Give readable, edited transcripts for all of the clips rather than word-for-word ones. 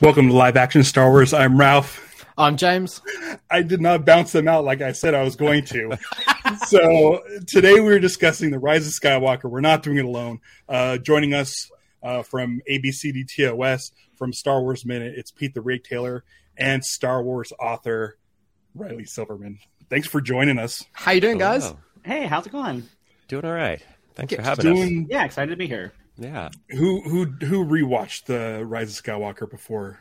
Welcome to Live Action Star Wars. I'm Ralph. I'm James. I did not bounce them out like I said I was going to. So today we're discussing The Rise of Skywalker. We're not doing it alone. Joining us from ABCDTOS, from Star Wars Minute, it's Pete the Rig Taylor and Star Wars author Riley Silverman. Thanks for joining us. How you doing, guys? Hello. Hey, how's it going? Doing all right. Thanks for having us. Yeah, excited to be here. Yeah. Who rewatched The Rise of Skywalker before?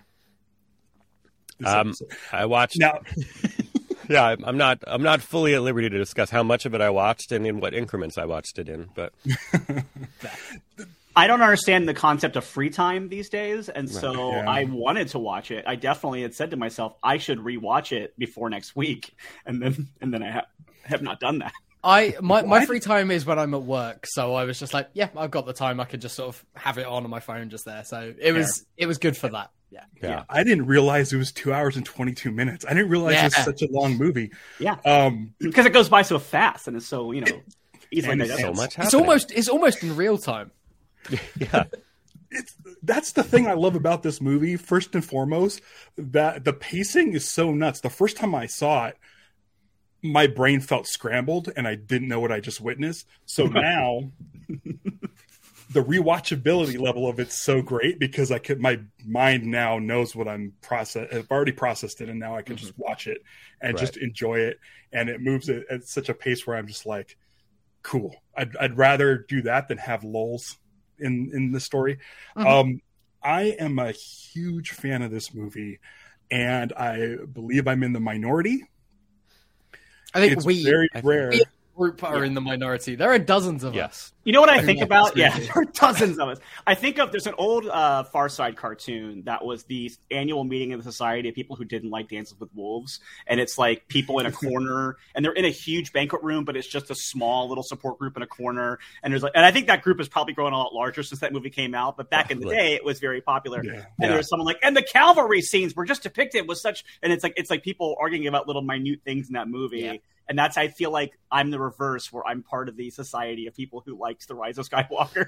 I watched. Now, yeah, I'm not fully at liberty to discuss how much of it I watched and in what increments I watched it in, but I don't understand the concept of free time these days, and so I wanted to watch it. I definitely had said to myself I should rewatch it before next week, and then I have not done that. My free time is when I'm at work, so I was just like, yeah, I've got the time. I could just sort of have it on my phone just there. So it was good for that. Yeah. I didn't realize it was 2 hours and 22 minutes. I didn't realize it was such a long movie. Yeah, because it goes by so fast and it's so easily and so much It's happening. it's almost in real time. Yeah. That's the thing I love about this movie. First and foremost, that the pacing is so nuts. The first time I saw it, my brain felt scrambled and I didn't know what I just witnessed. So now the rewatchability level of it's so great because my mind now knows what I've already processed it, and now I can just watch it and just enjoy it. And it moves at such a pace where I'm just like, cool. I'd rather do that than have lulls in the story. I am a huge fan of this movie, and I believe I'm in the minority. I think It's very rare. We group are in the minority. There are dozens of us. You know what I think about? Yeah, there are dozens of us. I think of there's an old Far Side cartoon that was the annual meeting of the Society of People Who Didn't Like Dances with Wolves, and it's like people in a corner, and they're in a huge banquet room, but it's just a small little support group in a corner. And and I think that group has probably grown a lot larger since that movie came out. But back in the day, it was very popular. Yeah. And there was someone like, and the cavalry scenes were just depicted with such, and it's like people arguing about little minute things in that movie. Yeah. And I feel like I'm the reverse, where I'm part of the society of people who likes The Rise of Skywalker.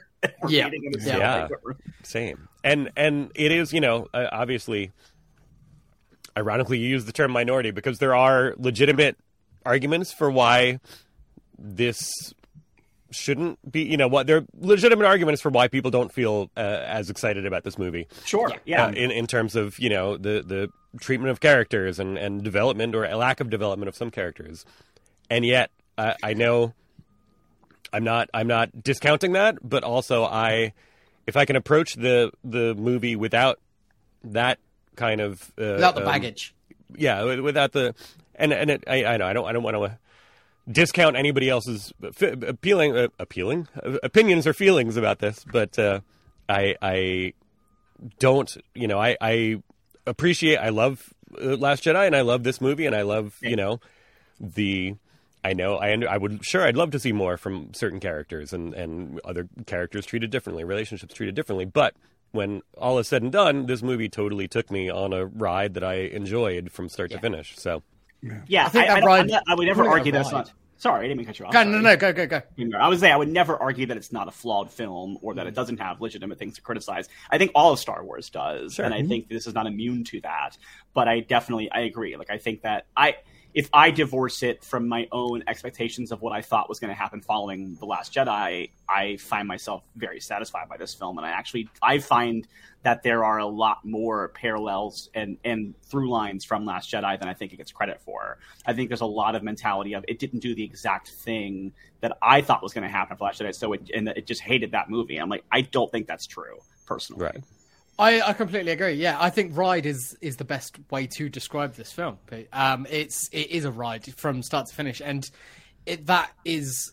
Same. And it is, obviously, ironically, you use the term minority because there are legitimate arguments for why this shouldn't be, there are legitimate arguments for why people don't feel as excited about this movie. Sure. Yeah. In terms of, the treatment of characters and development or a lack of development of some characters. And yet, I know I'm not discounting that, but also if I can approach the movie without that kind of without the baggage, without the I know I don't want to discount anybody else's appealing opinions or feelings about this, but I don't, I appreciate, I love Last Jedi, and I love this movie, and I love I'd love to see more from certain characters and other characters treated differently, relationships treated differently. But when all is said and done, this movie totally took me on a ride that I enjoyed from start to finish. So, I would never argue that's not. Sorry, I didn't mean to cut you off. Go. I would say I would never argue that it's not a flawed film or that it doesn't have legitimate things to criticize. I think all of Star Wars does, and I think this is not immune to that. But I agree. Like, I think that if I divorce it from my own expectations of what I thought was going to happen following The Last Jedi, I find myself very satisfied by this film. And I find that there are a lot more parallels and through lines from Last Jedi than I think it gets credit for. I think there's a lot of mentality of it didn't do the exact thing that I thought was going to happen for Last Jedi, so it just hated that movie. I'm like, I don't think that's true, personally. Right. I completely agree. Yeah, I think ride is the best way to describe this film. It is a ride from start to finish, and it's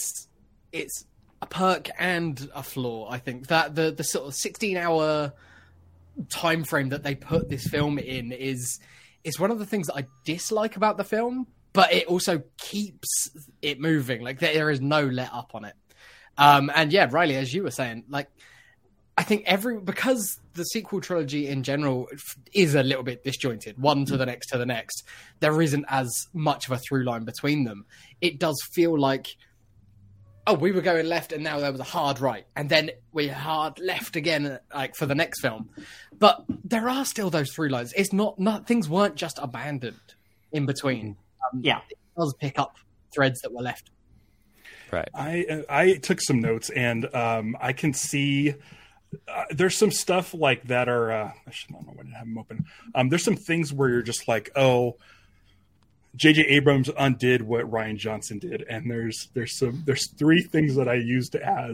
a perk and a flaw. I think that the sort of 16-hour time frame that they put this film in is one of the things that I dislike about the film, but it also keeps it moving. Like, there is no let up on it. And yeah, Riley, as you were saying, like, I think because the sequel trilogy in general is a little bit disjointed, one to the next, there isn't as much of a through line between them. It does feel like oh, we were going left and now there was a hard right, and then we hard left again, like for the next film. But there are still those through lines. It's not things weren't just abandoned in between. Yeah, it does pick up threads that were left. Right. I took some notes, and I can see there's some stuff like that are I don't know when to have them open. There's some things where you're just like, oh, J.J. Abrams undid what Rian Johnson did, and there's three things that I used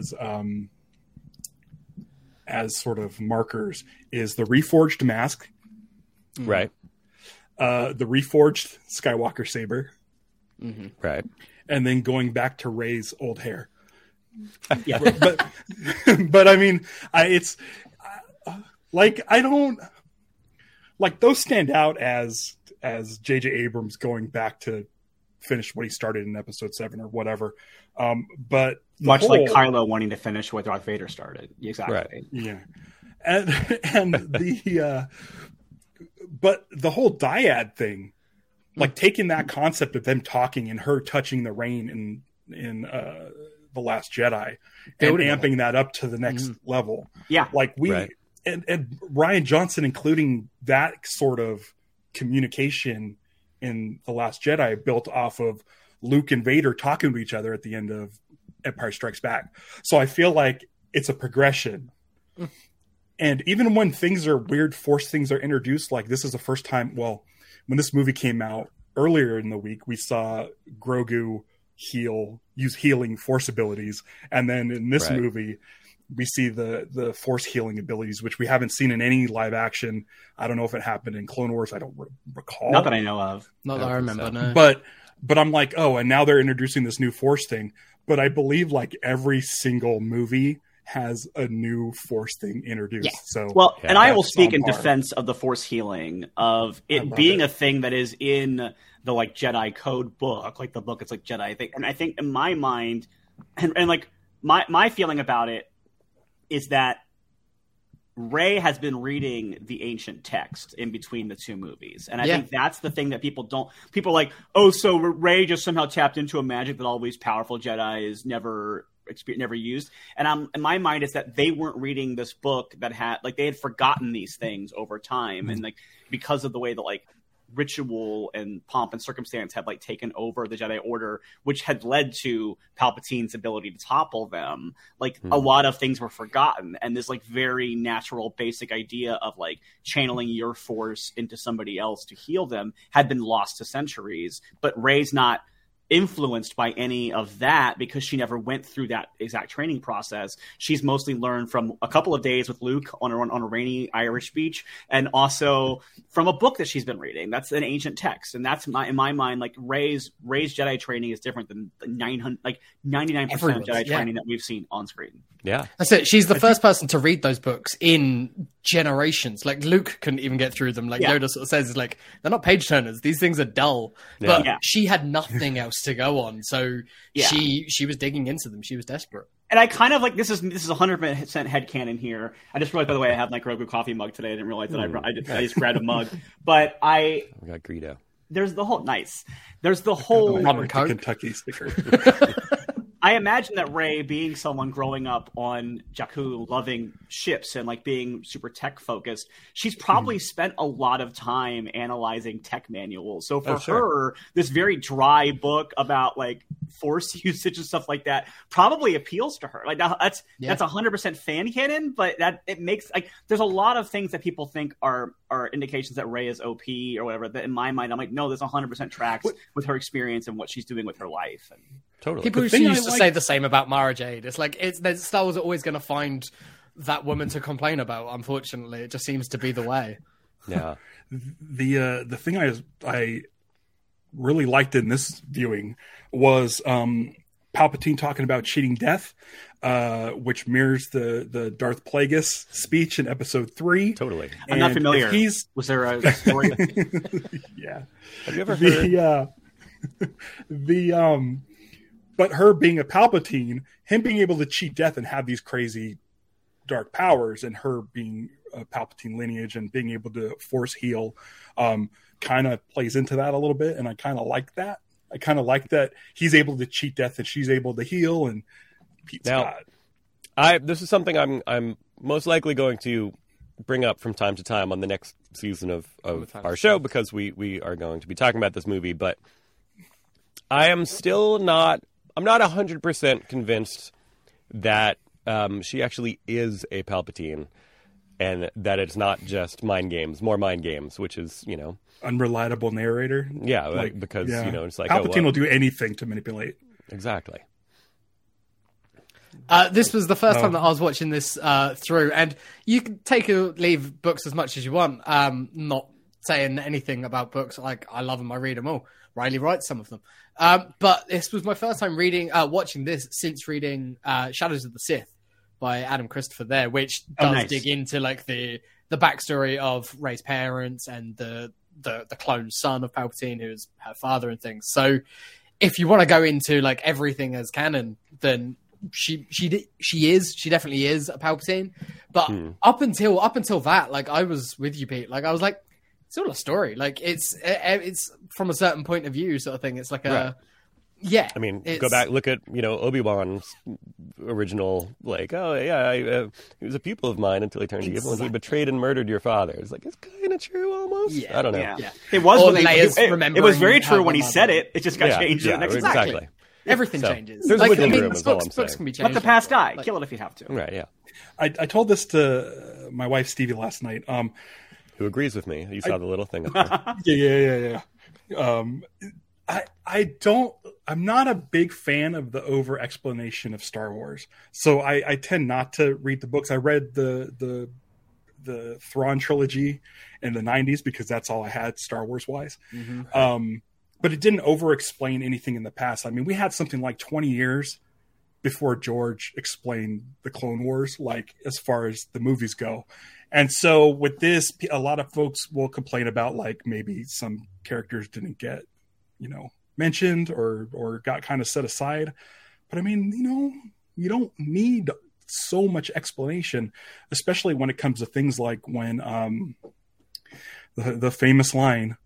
as sort of markers: is the reforged mask, Right. The reforged Skywalker saber, Right. and then going back to Rey's old hair. yeah. But I mean, it's like I don't like those stand out as J.J. Abrams going back to finish what he started in Episode 7 or whatever. But Much like Kylo wanting to finish what Darth Vader started. Exactly. Right. yeah, and the but the whole dyad thing, like taking that concept of them talking and her touching the rein in The Last Jedi and amping that up to the next level. Yeah. Like Right. and Rian Johnson including that sort of communication in The Last Jedi built off of Luke and Vader talking to each other at the end of Empire Strikes Back. So I feel like it's a progression. And even when things are weird, force things are introduced, like this is the first time, well, when this movie came out earlier in the week, we saw Grogu use healing force abilities. And then in this movie, we see the force healing abilities, which we haven't seen in any live action. I don't know if it happened in Clone Wars. I don't recall. Not that I know of. Not that I remember, no. But I'm like, oh, and now they're introducing this new force thing. But I believe like every single movie has a new force thing introduced. Yeah. So Well, and I will speak in on par. defense of the force healing, of it being a thing that is in the like Jedi code book, like the book it's like Jedi thing. And I think in my mind, and like my feeling about it is that Rey has been reading the ancient text in between the two movies. And I think that's the thing that people are like, oh, so Rey just somehow tapped into a magic that all these powerful Jedi is never used. And in my mind, it's that they weren't reading this book that they had forgotten these things over time. And like, because of the way that like ritual and pomp and circumstance had like taken over the Jedi Order, which had led to Palpatine's ability to topple them, like a lot of things were forgotten. And this like very natural basic idea of like channeling your force into somebody else to heal them had been lost to centuries. But Rey's not influenced by any of that because she never went through that exact training process. She's mostly learned from a couple of days with Luke on a rainy Irish beach, and also from a book that she's been reading. That's an ancient text, and that's in my mind, like Rey's Jedi training is different than the 99% of Jedi training that we've seen on screen. Yeah, that's it. She's the first person to read those books in generations. Like Luke couldn't even get through them. Like Yoda sort of says, like they're not page turners. These things are dull. But she had nothing else to go on, so she was digging into them. She was desperate. And I kind of like this is 100% headcanon here. I just realized, by the way, I have my Grogu coffee mug today. I didn't realize that I just grabbed a mug. But we got Greedo. There's the whole There's the whole Kentucky sticker. I imagine that Rey, being someone growing up on Jakku, loving ships and like being super tech focused, she's probably spent a lot of time analyzing tech manuals. So for her, this very dry book about like force usage and stuff like that probably appeals to her. Like that's 100% fan canon, but that it makes like there's a lot of things that people think are indications that Rey is OP or whatever. That in my mind, I'm like, no, this 100% tracks with her experience and what she's doing with her life. And totally. People used to say the same about Mara Jade. It's like Star Wars are always going to find that woman to complain about. Unfortunately, it just seems to be the way. Yeah. The thing I really liked in this viewing was Palpatine talking about cheating death, which mirrors the Darth Plagueis speech in Episode 3. Totally. I'm not familiar. Was there a story? Yeah. Have you ever heard? But her being a Palpatine, him being able to cheat death and have these crazy dark powers, and her being a Palpatine lineage and being able to force heal, kind of plays into that a little bit, and I kind of like that. I kind of like that he's able to cheat death and she's able to heal, and Pete Now, Scott. This is something I'm most likely going to bring up from time to time on the next season of our show, because we are going to be talking about this movie, but I am still not 100% convinced that she actually is a Palpatine, and that it's not just more mind games, which is, Unreliable narrator. Yeah, because, it's like... Palpatine will do anything to manipulate. Exactly. This was the first time that I was watching this through, and you can take or leave books as much as you want. Not saying anything about books. Like, I love them, I read them all. Riley writes some of them. But this was my first time watching this since reading Shadows of the Sith by Adam Christopher there, which does dig into like the backstory of Rey's parents and the clone son of Palpatine, who's her father and things. So if you want to go into like everything as canon, then she definitely is a Palpatine. But up until that, like, I was with you, Pete. Like, I was like, it's all a story. Like, it's from a certain point of view, sort of thing. It's like yeah. I mean, go back, look at Obi-Wan's original, like, he was a pupil of mine until he turned evil, and he betrayed and murdered your father. It's like, it's kind of true almost. Yeah, I don't know. Yeah. It was it was very true when he said it. It just got changed. Exactly. Everything changes. There's wiggle room, is all I'm saying. Books can be changed. Let the past die. Kill it if you have to. Right, yeah. I told this to my wife, Stevie, last night. Who agrees with me? You saw the little thing up there. Yeah. I'm not a big fan of the over explanation of Star Wars. So I tend not to read the books. I read the Thrawn trilogy in the 90s because that's all I had Star Wars wise. Mm-hmm. But it didn't over explain anything in the past. I mean, we had something like 20 years before George explained the Clone Wars, like, as far as the movies go. And so with this, a lot of folks will complain about, like, maybe some characters didn't get, mentioned or got kind of set aside. But I mean, you don't need so much explanation, especially when it comes to things like when the famous line,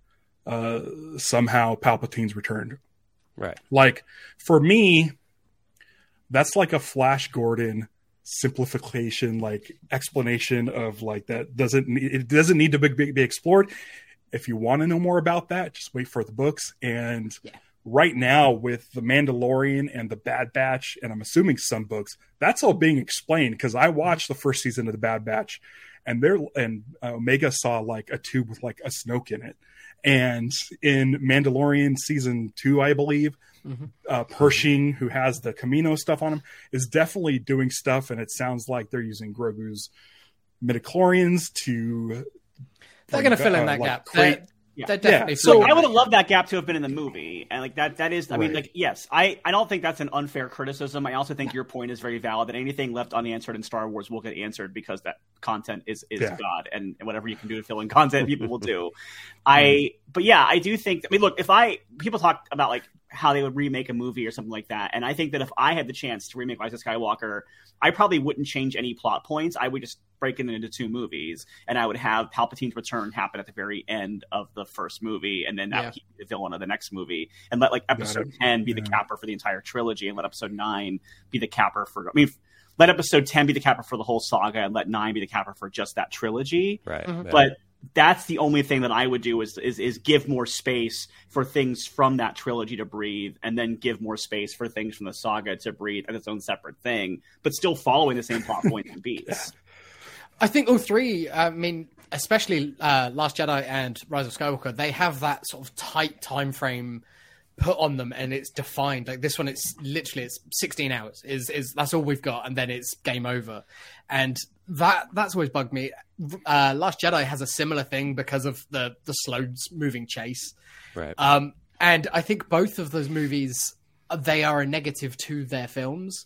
somehow Palpatine's returned. Right. Like, for me, that's like a Flash Gordon simplification, like, explanation of, like, that doesn't need to be explored. If you want to know more about that, just wait for the books. And right now, with The Mandalorian and The Bad Batch, and I'm assuming some books, that's all being explained, because I watched the first season of The Bad Batch, and Omega saw, like, a tube with, like, a Snoke in it. And in Mandalorian season 2, I believe, Pershing, who has the Camino stuff on him, is definitely doing stuff, and it sounds like they're using Grogu's midichlorians to... They're going to fill in that gap. Definitely. So I would have loved that gap to have been in the movie, and like that is. I mean, like, yes, I don't think that's an unfair criticism. I also think your point is very valid that anything left unanswered in Star Wars will get answered, because that content is God, and whatever you can do to fill in content, people will do. But yeah, I do think. I mean, look, people talk about like how they would remake a movie or something like that, and I think that if I had the chance to remake Rise of Skywalker, I probably wouldn't change any plot points. I would just break it into 2 movies, and I would have Palpatine's return happen at the very end of the first movie, and then that would be the villain of the next movie, and let like episode 10 be the capper for the entire trilogy, and let episode 9 be the capper for. I mean, let episode 10 be the capper for the whole saga, and let 9 be the capper for just that trilogy. Right. Mm-hmm. But that's the only thing that I would do is give more space for things from that trilogy to breathe, and then give more space for things from the saga to breathe as its own separate thing, but still following the same plot points and beats. I think all 3, I mean, especially Last Jedi and Rise of Skywalker, they have that sort of tight time frame put on them, and it's defined. Like this one, it's 16 hours. Is that's all we've got, and then it's game over. And that's always bugged me. Last Jedi has a similar thing because of the slow moving chase. Right. And I think both of those movies, they are a negative to their films.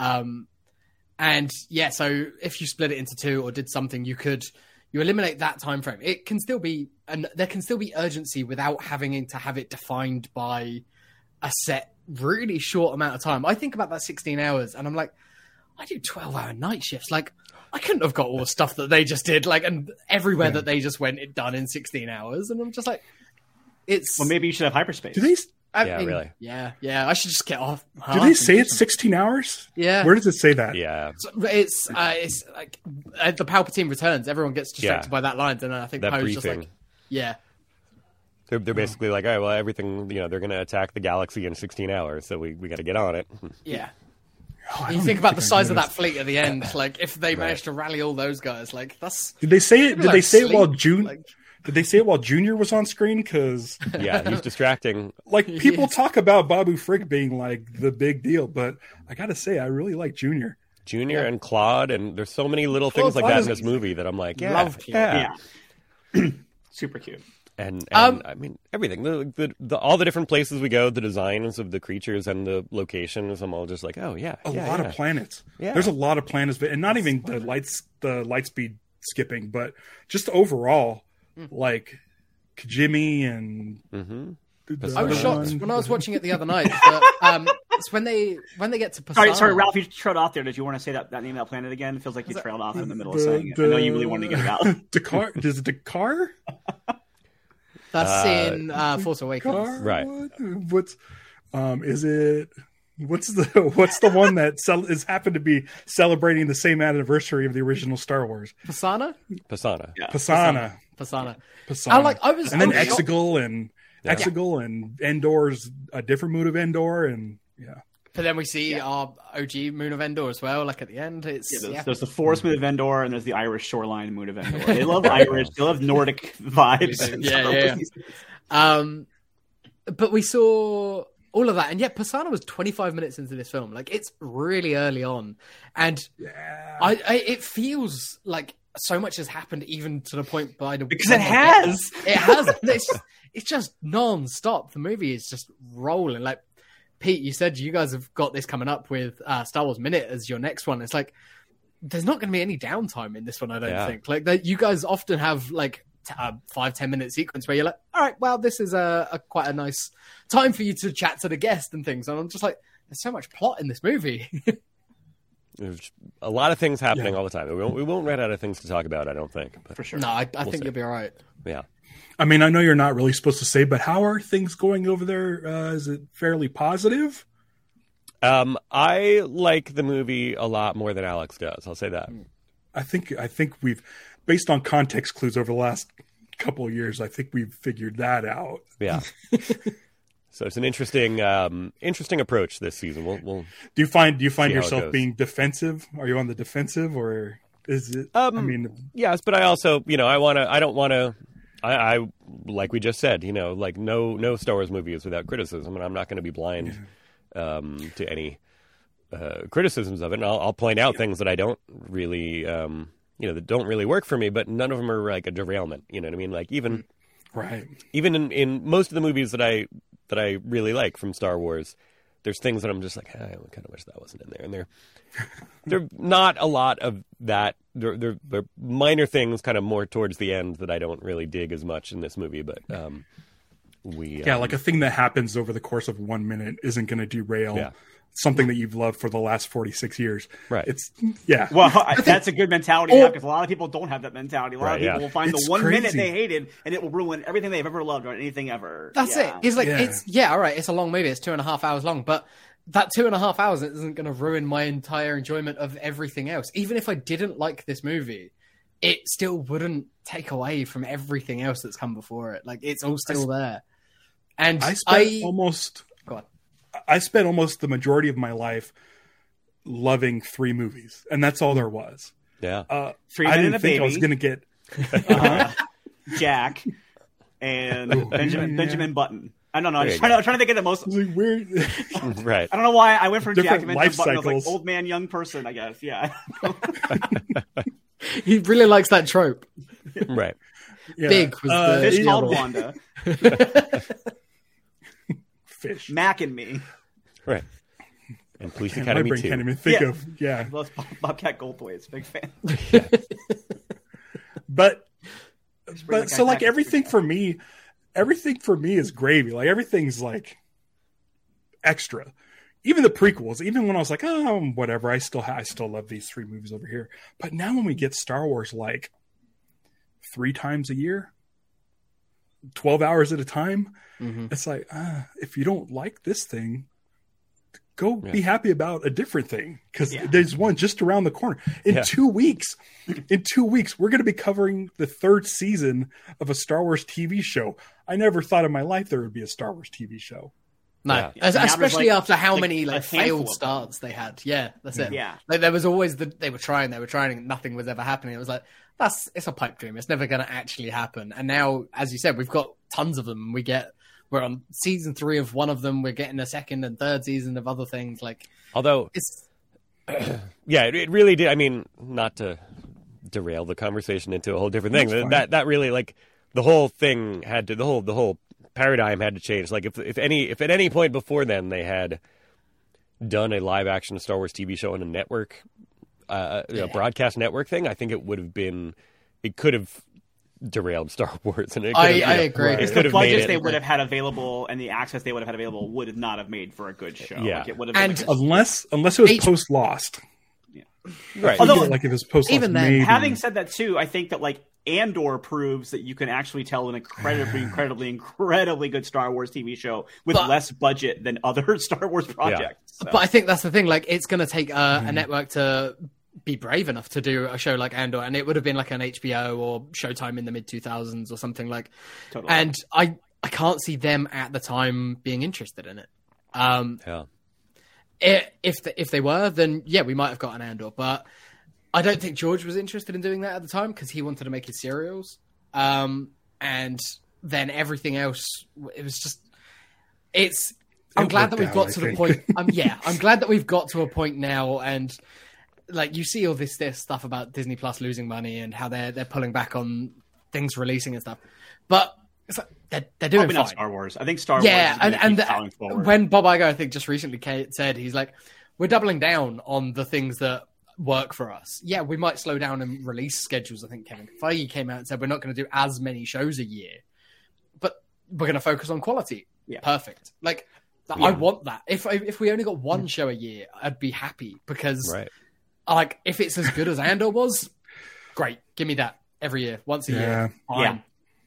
And yeah, so if you split it into 2 or did something, you eliminate that time frame. It can still be, and there can still be urgency without having to have it defined by a set really short amount of time. I think about that 16 hours, and I'm like, I do 12-hour night shifts. Like, I couldn't have got all the stuff that they just did, like, and everywhere that they just went, it done in 16 hours. And I'm just like, it's. Well, maybe you should have hyperspace. Yeah, really. Yeah. I should just get off. Do they say it's 16 hours? Yeah. Where does it say that? Yeah. So it's like the Palpatine returns. Everyone gets distracted by that line, and I think That Poe's briefing. just like, yeah. They're basically like, all right, well, everything, they're going to attack the galaxy in 16 hours, so we got to get on it. Yeah. Oh, I You don't think about the I size of that noticed. fleet at the end. Like, if they managed to rally all those guys, like, that's... Did they say it? Did like they say it while sleep, June? like- Did they say it while Junior was on screen? Because Yeah, he's distracting. like people talk about Babu Frick being like the big deal, but I gotta say I really like Junior. Junior and Claude, and there's so many little things like Claude that is in this movie that I'm like, yeah, Love Claude. Yeah. Super cute. And I mean everything, the all the different places we go, the designs of the creatures and the locations, I'm all just like, oh yeah, A lot of planets. Yeah. There's a lot of planets, and not even the light speed skipping, but just overall, like Kijimi and Mm-hmm. I was shocked when I was watching it the other night. That, it's when they get to Pasana. Sorry, Ralph, you trailed off there. Did you want to say that name of that planet again? It feels like you trailed off in the middle of saying it. I know you really wanted to get it out. Dakar. Is it Dakar? That's in Force Awakens. Dakar? Right. What's is it? What's the one that is happened to be celebrating the same anniversary of the original Star Wars? Pasana. Pasana. Yeah. Pasana. Pasana. Pasana. I was and then shocked. Exegol and Endor's a different moon of Endor, and yeah. But then we see our OG Moon of Endor as well. Like at the end, it's There's the Forest Moon of Endor, and there's the Irish shoreline Moon of Endor. They love Irish. They love Nordic vibes. Yeah. But we saw all of that, and yet Pasana was 25 minutes into this film. Like it's really early on, and it feels like so much has happened, even to the point by the Because it has. It has. It's just non-stop. The movie is just rolling. Like Pete, you said you guys have got this coming up with Star Wars Minute as your next one. It's like there's not going to be any downtime in this one. I don't think. Like that, you guys often have like a 5-10 minute sequence where you're like, all right, well, this is a quite a nice time for you to chat to the guest and things. And I'm just like, there's so much plot in this movie. There's a lot of things happening all the time. We won't run out of things to talk about, I don't think. But, For sure. No, I think you'll be all right. yeah. I mean, I know you're not really supposed to say, but how are things going over there? Is it fairly positive? I like the movie a lot more than Alex does. I'll say that. I think we've, based on context clues over the last couple of years, I think we've figured that out. Yeah. So it's an interesting approach this season. We'll Do you find how it yourself goes. being defensive? Are you on the defensive, or is it? I mean, yes, but I also, I like we just said, like no Star Wars movie is without criticism, and I'm not going to be blind to any criticisms of it. And I'll point out things that I don't really, that don't really work for me, but none of them are like a derailment. You know what I mean? Like even in most of the movies that I really like from Star Wars, there's things that I'm just like, I kind of wish that wasn't in there. And they're not a lot of that. They're minor things, kind of more towards the end, that I don't really dig as much in this movie. But like a thing that happens over the course of 1 minute isn't going to derail something that you've loved for the last 46 years. Right. Well, that's a good mentality to have, because a lot of people don't have that mentality. A lot of people will find It's the 1 minute crazy. they hated, and it will ruin everything they've ever loved or anything ever. That's it. It's like, all right, it's a long movie. It's 2.5 hours long, but that 2.5 hours isn't going to ruin my entire enjoyment of everything else. Even if I didn't like this movie, it still wouldn't take away from everything else that's come before it. Like, it's all still there. And I spent almost the majority of my life loving 3 movies, and that's all there was. Yeah. 3 I Men didn't and a think I was Baby, going to get Jack, and Benjamin Button. I don't know. I'm There trying you to think of the most. weird. Right. I don't know why I went from Jack Different to life Benjamin Button. I was cycles. like old man, young person. I guess. Yeah. he really likes that trope. Right. Yeah. Big was the Fish the called other one. Wanda. Fish. Mac and me. Right. And Police My Academy brain 2. can't even think Yeah. of Loves Bobcat Goldthwait. Big fan. But bring the guy so like back. everything for me is gravy. Like everything's like extra. Even the prequels, even when I was like, oh, whatever, I still love these 3 movies over here. But now when we get Star Wars like 3 times a year, 12 hours at a time. It's like, if you don't like this thing, go be happy about a different thing, because there's one just around the corner. In 2 weeks, we're going to be covering the 3rd season of a Star Wars TV show. I never thought in my life there would be a Star Wars TV show. No, especially after how many failed starts they had. Yeah, that's it. Yeah, like, there was always they were trying, and nothing was ever happening. It was like, it's a pipe dream. It's never going to actually happen. And now, as you said, we've got tons of them. We're on season 3 of one of them. We're getting a 2nd and 3rd season of other things. Like, although it's it really did. I mean, not to derail the conversation into a whole different thing. That really, like, the whole thing had to, the whole paradigm had to change. Like, if at any point before then they had done a live action Star Wars TV show on a network, broadcast network thing, I think it could have derailed Star Wars. And I agree. It's the budgets they would have had available and the access they would have had available would not have made for a good show. Yeah. Like, it would have been unless it was post Lost. Right. Although, like, if it was post Lost, even then, maybe. Having said that too, I think that, like, Andor proves that you can actually tell an incredibly good Star Wars TV show with less budget than other Star Wars projects. So. But I think that's the thing. Like, it's going to take a network to be brave enough to do a show like Andor, and it would have been like an HBO or Showtime in the mid 2000s or something like. Totally. And I can't see them at the time being interested in it. If they were, then we might have got an Andor, but I don't think George was interested in doing that at the time because he wanted to make his serials. And then everything else, it was just, I'm glad that we've got to the point. I'm glad that we've got to a point now, and like, you see all this stuff about Disney Plus losing money and how they're pulling back on things releasing and stuff, but it's like, they're doing probably fine. not Star Wars. I think Star Wars. And when Bob Iger, I think, just recently said, he's like, we're doubling down on the things that work for us. Yeah, we might slow down in release schedules. I think Kevin Feige came out and said we're not going to do as many shows a year, but we're going to focus on quality. Yeah, perfect. Like, I want that. If we only got one show a year, I'd be happy, because like, if it's as good as Andor was, great. Give me that every year, once a year. Fine. Yeah.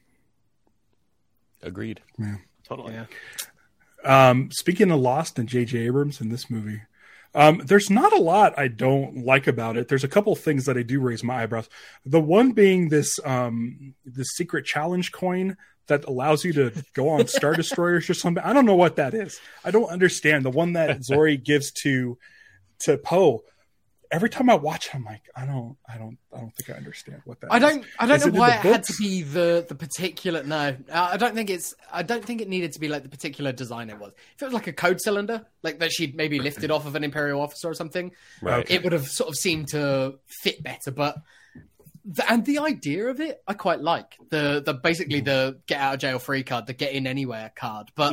Agreed. Yeah. Totally. Yeah. Speaking of Lost and J.J. Abrams in this movie, there's not a lot I don't like about it. There's a couple of things that I do raise my eyebrows. The one being this secret challenge coin that allows you to go on Star Destroyers or something. I don't know what that is. I don't understand. The one that Zori gives to Poe. Every time I watch it, I'm like, I don't think I understand what that is. I don't know why it had to be the particular. No, I don't think it needed to be like the particular design it was. If it was like a code cylinder, like that she'd maybe lifted off of an Imperial officer or something, it would have sort of seemed to fit better. But the idea of it, I quite like the basically the get out of jail free card, the get in anywhere card. But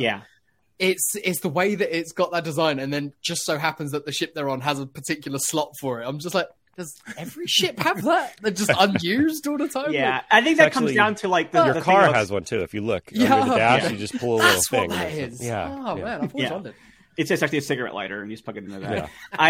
it's the way that it's got that design, and then just so happens that the ship they're on has a particular slot for it. I'm just like, does every ship have that? They're just unused all the time. Yeah, I think that comes down to, like, your car has one too. If you look under the dash, you just pull a little thing. That's what that is. Man, I've always wondered. It's just actually a cigarette lighter, and you just plug it into that.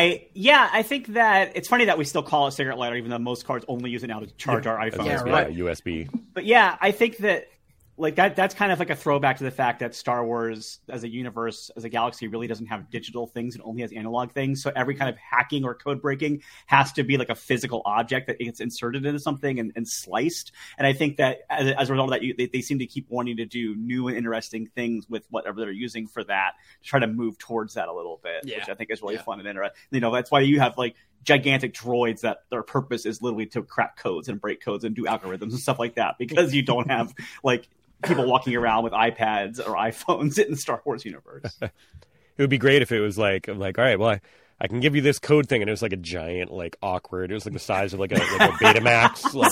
I think that it's funny that we still call it cigarette lighter, even though most cars only use it now to charge our iPhones. USB. But yeah, I think that, like, that's kind of like a throwback to the fact that Star Wars as a universe, as a galaxy, really doesn't have digital things and only has analog things. So every kind of hacking or code breaking has to be like a physical object that gets inserted into something and sliced. And I think that as a result of that, they seem to keep wanting to do new and interesting things with whatever they're using for that, to try to move towards that a little bit, which I think is really fun and interesting. You know, that's why you have, like, gigantic droids that their purpose is literally to crack codes and break codes and do algorithms and stuff like that, because you don't have, like, people walking around with iPads or iPhones in the Star Wars universe. It would be great if it was like, all right, well, I can give you this code thing, and it was like a giant, like, awkward. It was like the size of like a Betamax. Like,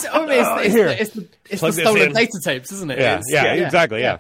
it's the stolen data tapes, isn't it? Yeah, exactly. Yeah.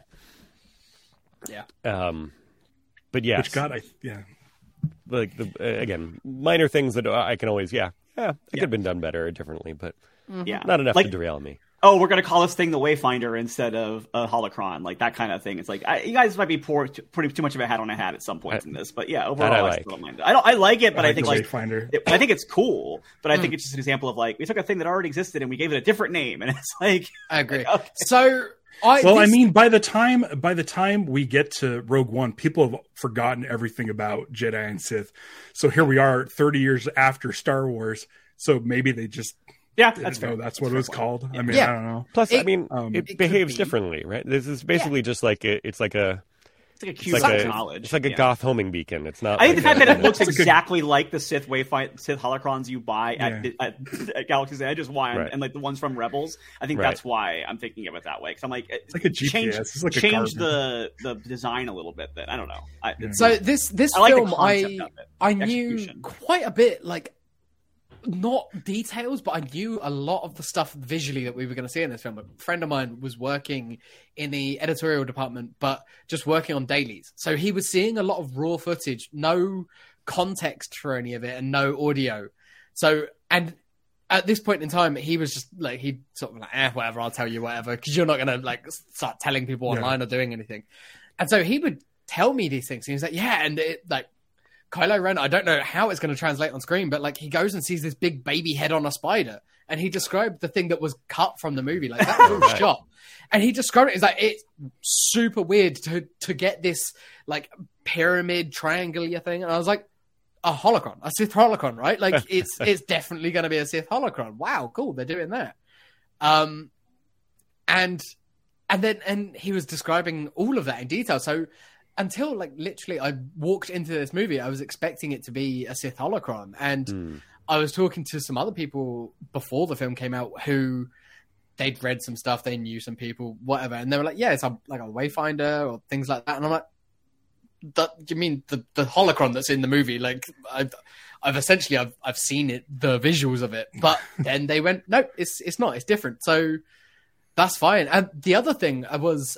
But yes, which like again, minor things that I can always it could have been done better or differently, but not enough to derail me. Oh, we're going to call this thing the Wayfinder instead of a holocron, like that kind of thing. It's like, you guys might be putting too much of a hat on a hat at some points in this, but overall, I still don't mind it. I like it, but I think Wayfinder. I think it's cool, but I think it's just an example of, like, we took a thing that already existed and we gave it a different name, and it's like, I agree. Like, okay. So I mean, by the time we get to Rogue One, people have forgotten everything about Jedi and Sith. So here we are, 30 years after Star Wars. So maybe they just that's fair. that's what it was called. I mean, Yeah. I don't know. Plus, It- I mean, it it behaves could be. differently, right? This is basically just like it's like a cube like of a knowledge. it's like a Yeah. goth homing beacon. It's not. I think the like fact that it looks That's a good- exactly like the Sith Sith holocrons you buy Yeah. at Galaxy's Edge is why, Right. and like the ones from Rebels. I think Right. that's why I'm thinking of it that way. Because I'm like, It's like a GPS. It's like a change car. the design a little bit. Then I don't know. So this I like the film, concept of it. I knew Execution. quite a bit, like not details, but I knew a lot of the stuff visually that we were going to see in this film. A friend of mine was working in the editorial department, but just working on dailies. So he was seeing a lot of raw footage, no context for any of it, and no audio. So, and at this point in time, he was just like, he sort of like, whatever, I'll tell you whatever, because you're not going to like start telling people online or doing anything. And so he would tell me these things. And he was like, yeah, and it like, Kylo Ren, I don't know how it's going to translate on screen, but like he goes and sees this big baby head on a spider, and he described the thing that was cut from the movie, like that was all Right. shot, and he described it as like it's super weird to get this like pyramid triangular thing, and I was like, a holocron, a Sith holocron, right? Like it's definitely going to be a Sith holocron. Wow, cool, they're doing that. And then he was describing all of that in detail. So until like literally I walked into this movie, I was expecting it to be a Sith holocron, and I was talking to some other people before the film came out who they'd read some stuff, they knew some people, whatever, and they were like, "Yeah, it's like a Wayfinder or things like that." And I'm like, "You mean the holocron that's in the movie?" Like I've essentially I've seen it, the visuals of it, but then they went, "No, it's not. It's different." So that's fine. And the other thing was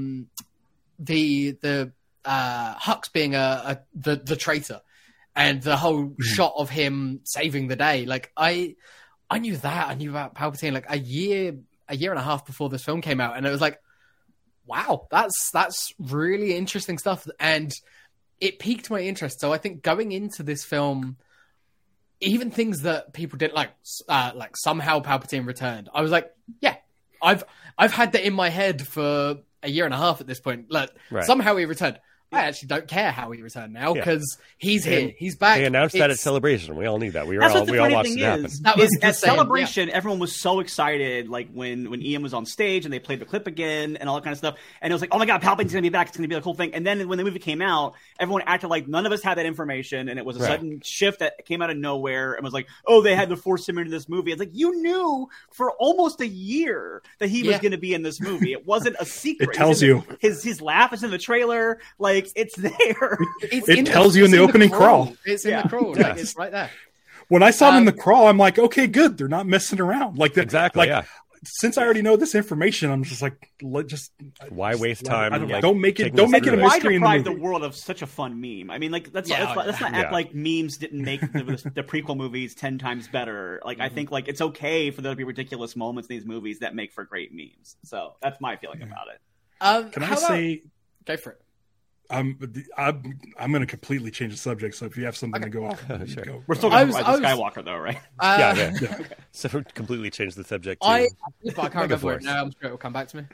the Hux being the traitor, and the whole shot of him saving the day. Like I knew that. I knew about Palpatine like a year and a half before this film came out, and it was like, wow, that's really interesting stuff, and it piqued my interest. So I think going into this film, even things that people didn't like somehow Palpatine returned, I was like, yeah, I've had that in my head for a year and a half at this point. Like somehow he returned. I actually don't care how he returned now because he's here. He's back. They announced that at Celebration. We all knew that. We That's all what the we all funny watched thing it happen. is. That was At insane, Celebration, everyone was so excited, like when Ian was on stage and they played the clip again and all that kind of stuff. And it was like, oh my God, Palpatine's going to be back. It's going to be a cool thing. And then when the movie came out, everyone acted like none of us had that information. And it was a sudden shift that came out of nowhere and was like, oh, they had to force him into this movie. It's like, you knew for almost a year that he was going to be in this movie. It wasn't a secret. It tells you. His laugh is in the trailer. Like, it's there. It tells you in the opening crawl. It's in the crawl. Like, it's right there. When I saw him in the crawl, I'm like, okay, good. They're not messing around. Like that. Exactly. Like, since I already know this information, I'm just like, why waste time? Don't make it a Why mystery in the deprive the movie. world of such a fun meme? I mean, like let's not act Yeah. like memes didn't make the prequel movies 10 times better. Like I think like it's okay for there to be ridiculous moments in these movies that make for great memes. So that's my feeling about it. Can I say? Go for it. I'm going to completely change the subject. So if you have something to go off, Sure. go. We're still going to ride the Skywalker though, right? Yeah. So completely changed the subject. I can't remember Force. it now. I'm sure it will come back to me.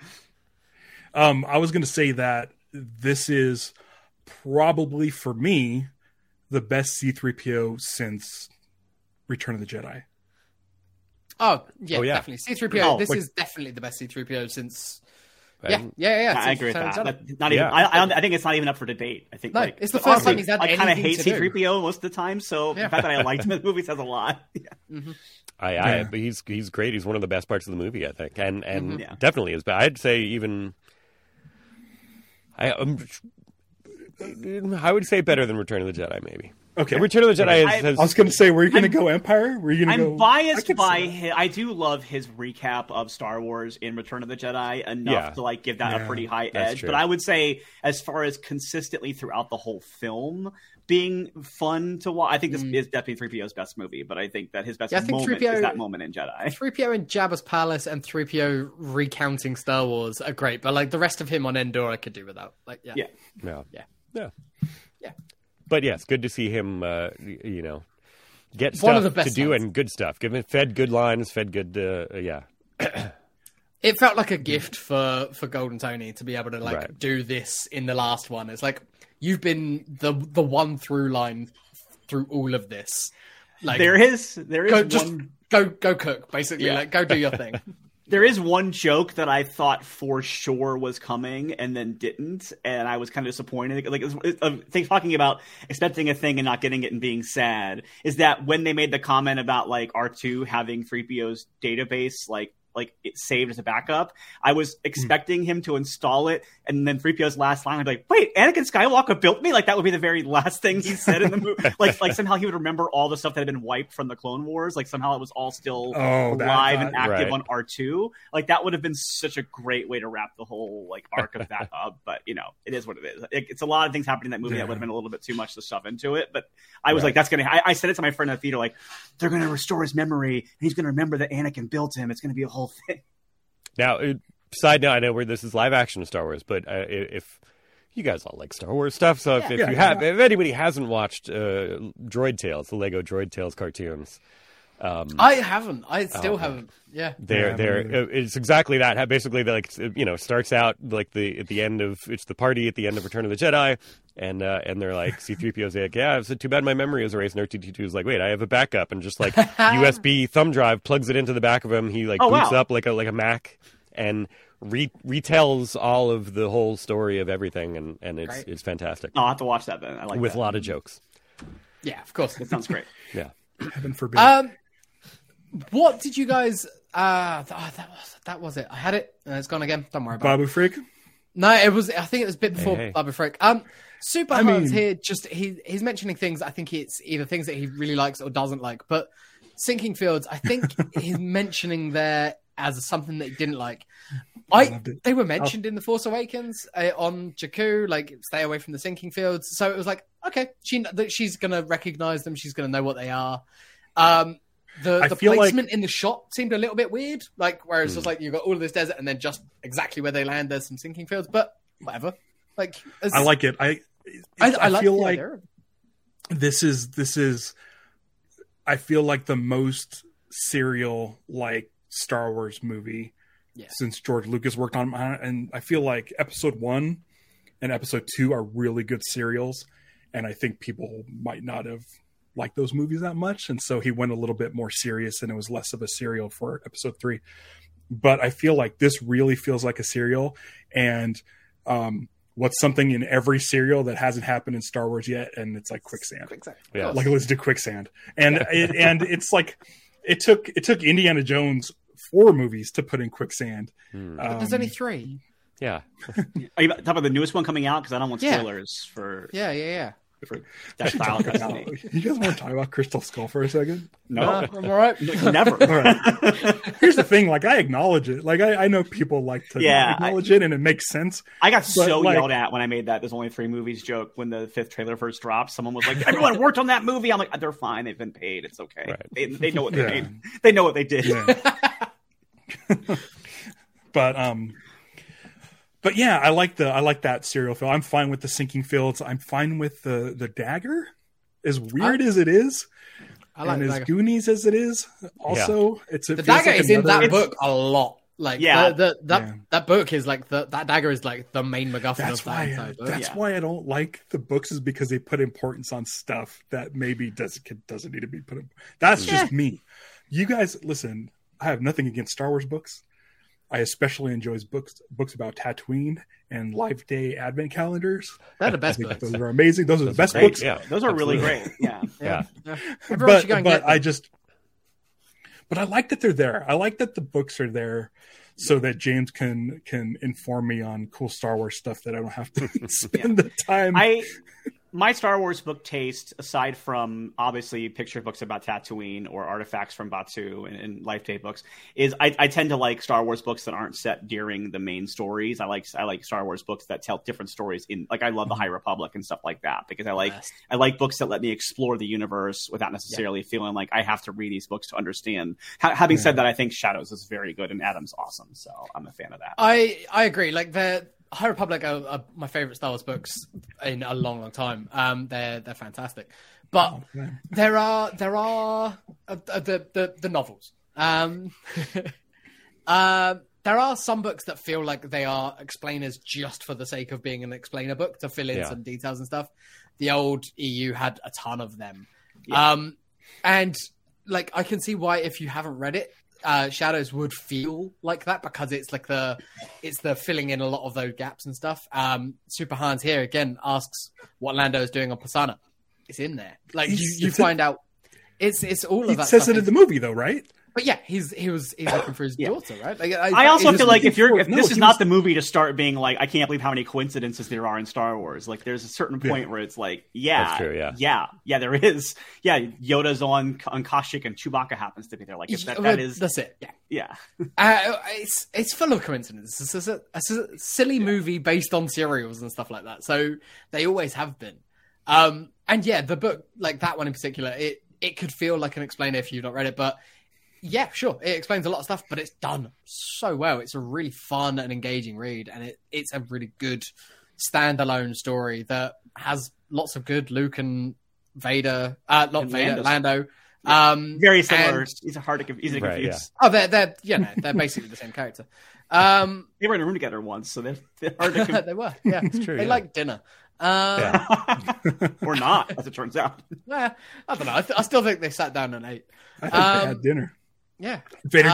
I was going to say that this is probably for me the best C-3PO since Return of the Jedi. Oh yeah, Oh, yeah. definitely. C-3PO. This like- is definitely the best C-3PO since. Right? Yeah. I since agree with Return of the that. Jedi. But not even. I think it's not even up for debate. I think No, like, it's the first time he's had I kind of anything hate to do. C-3PO most of the time. So the fact that I liked him in the movie says a lot. But he's great. He's one of the best parts of the movie, I think, and Yeah. definitely is. But I'd say even I would say better than Return of the Jedi, maybe. Okay. Return of the Jedi I was going to say, were you going to go Empire? Were you going to go? I'm biased by his. his. I do love his recap of Star Wars in Return of the Jedi enough to like give that a pretty high that's edge. true. But I would say, as far as consistently throughout the whole film being fun to watch, I think this is definitely 3PO's best movie. But I think that his best Yeah, I think moment 3PO is that moment in Jedi. 3PO in Jabba's palace and 3PO recounting Star Wars are great, but like the rest of him on Endor, I could do without. Like, yeah. Yeah. But yes, good to see him. Get One of stuff the best to do lines. and good stuff. Fed good lines. Fed good. It felt like a gift for Golden Tony to be able to Right. do this in the last one. It's like you've been the one through line through all of this. Like there is go cook basically. Yeah. Like go do your thing. There is one joke that I thought for sure was coming and then didn't, and I was kind of disappointed. Like, talking about expecting a thing and not getting it and being sad, is that when they made the comment about like R2 having 3PO's database like it saved as a backup, I was expecting him to install it, and then 3PO's last line would be like, "Wait, Anakin Skywalker built me?" Like that would be the very last thing he said in the movie. like somehow he would remember all the stuff that had been wiped from the Clone Wars. Like somehow it was all still alive and active on R2. Like that would have been such a great way to wrap the whole like arc of that up. But you know, it is what it is. It's a lot of things happening in that movie that would have been a little bit too much to shove into it. But I was like, that's gonna. I said it to my friend in the theater, like they're gonna restore his memory, and he's gonna remember that Anakin built him. It's gonna be a whole thing. Now, side note, I know where this is live action Star Wars, but if you guys all like Star Wars stuff, so if anybody hasn't watched Droid Tales, the Lego Droid Tales cartoons, I haven't. I still haven't. Yeah, it's exactly that. Basically, like starts out like at the end of it's the party at the end of Return of the Jedi, and they're like C-3PO's like, yeah, it's too bad my memory is erased. And R2-D2 is like, wait, I have a backup, and just like USB thumb drive plugs it into the back of him. He like boots up like a Mac and retells all of the whole story of everything, and it's fantastic. I'll have to watch that then. I like with that. a lot of jokes. Yeah, of course. It sounds great. Yeah. Heaven forbid. What did you guys? That was it. I had it, and it's gone again. Don't worry about it. Babu Frick. No, it was. I think it was a bit before Hey. Babu Frick. Super Han's here. Just he's mentioning things. I think it's either things that he really likes or doesn't like. But Sinking Fields, I think he's mentioning there as something that he didn't like. They were mentioned in The Force Awakens on Jakku, like stay away from the sinking fields. So it was like, okay, she's gonna recognize them. She's gonna know what they are. The placement in the shot seemed a little bit weird, like whereas it's like you've got all of this desert and then just exactly where they land there's some sinking fields, but whatever. Like I like it. I feel like this is I feel like the most serial like Star Wars movie since George Lucas worked on it, and I feel like Episode 1 and Episode 2 are really good serials, and I think people might not have liked those movies that much, and so he went a little bit more serious and it was less of a serial for Episode 3. But I feel like this really feels like a serial, and what's something in every serial that hasn't happened in Star Wars yet, and it's like quicksand. Yeah. Like let's do quicksand, and it's like it took Indiana Jones 4 movies to put in quicksand. But there's only 3. Yeah. Are you talking about the newest one coming out? Because I don't want spoilers for Yeah. for that style of Destiny. You guys want to talk about Crystal Skull for a second? No, I'm all right. never. All right. Here's the thing: like I acknowledge it. Like I know people like to acknowledge it, and it makes sense. I got so yelled at when I made that "there's only 3 movies" joke when the 5th trailer first dropped. Someone was like, "Everyone worked on that movie." I'm like, "They're fine. They've been paid. It's okay. Right. They know what they made. They know what they did." Yeah. But yeah, I like that serial film. I'm fine with the sinking fields. I'm fine with the dagger, as weird as it is, and as Goonies as it is. Also, the dagger is in that book a lot. Like that book is like that dagger is like the main MacGuffin of that entire book. That's why I don't like the books, is because they put importance on stuff that maybe doesn't need to be put in. That's just me. You guys, listen, I have nothing against Star Wars books. I especially enjoy books about Tatooine and Life Day Advent calendars. They're the best books. Those are amazing. Those are the best books. Yeah, those are really great. Yeah. But I like that they're there. I like that the books are there so that James can inform me on cool Star Wars stuff that I don't have to spend the time. My Star Wars book taste, aside from obviously picture books about Tatooine or artifacts from Batuu and Life Day books, is I tend to like Star Wars books that aren't set during the main stories. I like Star Wars books that tell different stories. I love the High Republic and stuff like that, because I like books that let me explore the universe without necessarily feeling like I have to read these books to understand. Having said that, I think Shadows is very good and Adam's awesome, so I'm a fan of that. I agree. Like High Republic are my favorite Star Wars books in a long, long time. They're fantastic, but there are the novels. there are some books that feel like they are explainers just for the sake of being an explainer book to fill in some details and stuff. The old EU had a ton of them. And like, I can see why, if you haven't read it, Shadows would feel like that, because it's like it's the filling in a lot of those gaps and stuff. Super Hans here again asks what Lando is doing on Pasaana. It's in there. Like you find out it's all of that. It says stuff. it in the movie though, right? But yeah, he's looking for his daughter, right? Like, I also feel like if this is not the movie to start being like, I can't believe how many coincidences there are in Star Wars. Like, there's a certain point where it's like, That's true, yeah, there is. Yeah, Yoda's on Kashyyyk and Chewbacca happens to be there. Like, if that is, that's it. Yeah. It's full of coincidences. It's a silly movie based on serials and stuff like that. So they always have been. And yeah, the book, like that one in particular, it could feel like an explainer if you've not read it, but. Yeah, sure. It explains a lot of stuff, but it's done so well. It's a really fun and engaging read, and it's a really good standalone story that has lots of good Luke and Lando. Yeah. Very similar. He's hard to confuse. Yeah. Oh, they're basically the same character. They were in a room together once, so they're hard to confuse. They were. Yeah, it's true. They like dinner. Or not, as it turns out. I don't know. I still think they sat down and ate. I think they had dinner. Yeah. Vader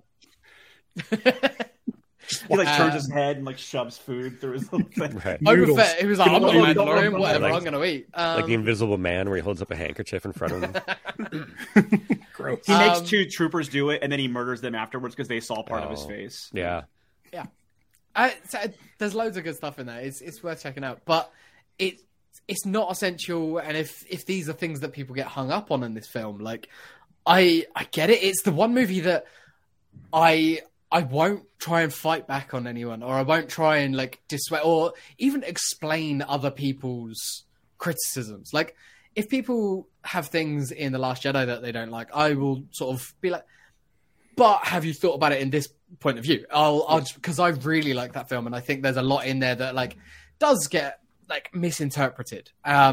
he like turns his head and like shoves food through his little thing. Right. He was like, I'm not a Mandalorian, whatever, I'm going to eat. Like the Invisible Man, where he holds up a handkerchief in front of him. Gross. He makes two troopers do it, and then he murders them afterwards because they saw part of his face. Yeah. Yeah. There's loads of good stuff in there. It's worth checking out. But it's not essential, and if these are things that people get hung up on in this film, like, I get it. It's the one movie that I won't try and fight back on anyone, or I won't try and like dissuade or even explain other people's criticisms. Like, if people have things in The Last Jedi that they don't like, I will sort of be like, but have you thought about it in this point of view? I'll just, because I really like that film, and I think there's a lot in there that like does get like misinterpreted.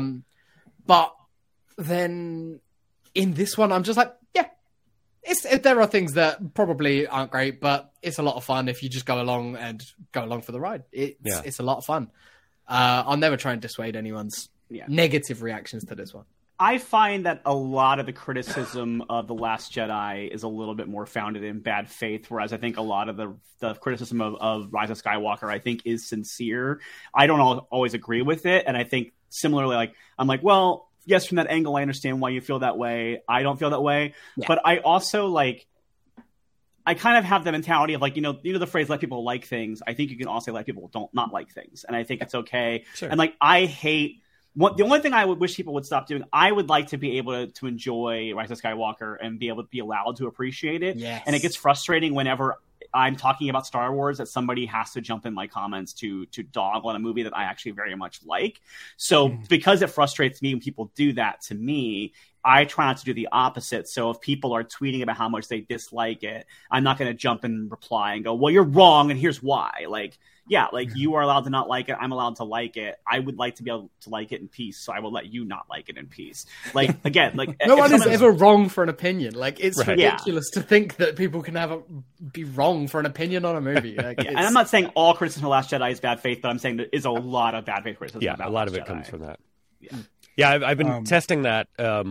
But then in this one, I'm just like, there are things that probably aren't great, but it's a lot of fun if you just go along for the ride. It's a lot of fun. I'll never try and dissuade anyone's negative reactions to this one. I find that a lot of the criticism of The Last Jedi is a little bit more founded in bad faith, whereas I think a lot of the criticism of Rise of Skywalker, I think, is sincere. I don't always agree with it, and I think similarly, like, I'm like, well, yes, from that angle, I understand why you feel that way. I don't feel that way. Yeah. But I also, like, I kind of have the mentality of, like, you know the phrase, let people like things. I think you can also let people not like things. And I think it's okay. Sure. And, like, I hate... the only thing I would wish people would stop doing, I would like to be able to enjoy Rise of Skywalker and be able to be allowed to appreciate it. Yes. And it gets frustrating whenever I'm talking about Star Wars that somebody has to jump in my comments to dog on a movie that I actually very much like. So because it frustrates me when people do that to me, I try not to do the opposite. So if people are tweeting about how much they dislike it, I'm not going to jump and reply and go, well, you're wrong, and here's why. Like, yeah, like, you are allowed to not like it. I'm allowed to like it. I would like to be able to like it in peace, so I will let you not like it in peace. Like, again, like, no one is ever wrong for an opinion. Like, it's right. ridiculous to think that people can be wrong for an opinion on a movie. Like, and I'm not saying all criticism of Last Jedi is bad faith, but I'm saying there is a lot of bad faith criticism. Yeah, about a lot of Last it Jedi. comes from that. Yeah, I've been testing that.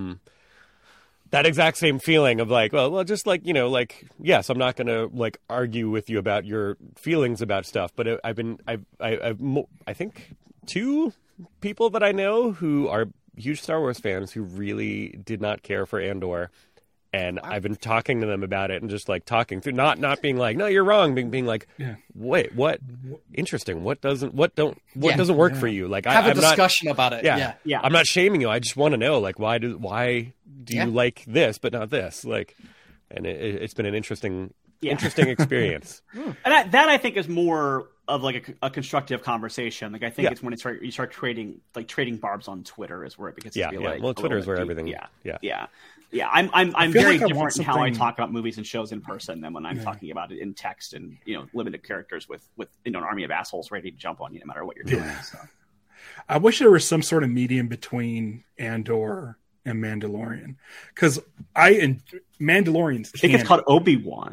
That exact same feeling of like, well, just like, like, yes, I'm not going to like argue with you about your feelings about stuff, but I think 2 people that I know who are huge Star Wars fans who really did not care for Andor, and I've been talking to them about it and just like talking through, not being like, no, you're wrong, being like, wait, what? Interesting. What doesn't work for you? Like, have a discussion about it. Yeah. I'm not shaming you. I just want to know, like, why do you like this but not this? Like, and it's been an interesting experience. And that I think is more of like a constructive conversation. Like, I think it's when you start trading barbs on Twitter is where it begins to be like, well, Twitter is where everything. Yeah. I'm very like different in how I talk about movies and shows in person than when I'm talking about it in text and limited characters with an army of assholes ready to jump on you no matter what you're doing. So. I wish there was some sort of medium between Andor and Mandalorian, because Mandalorian's I think it's called Obi-Wan.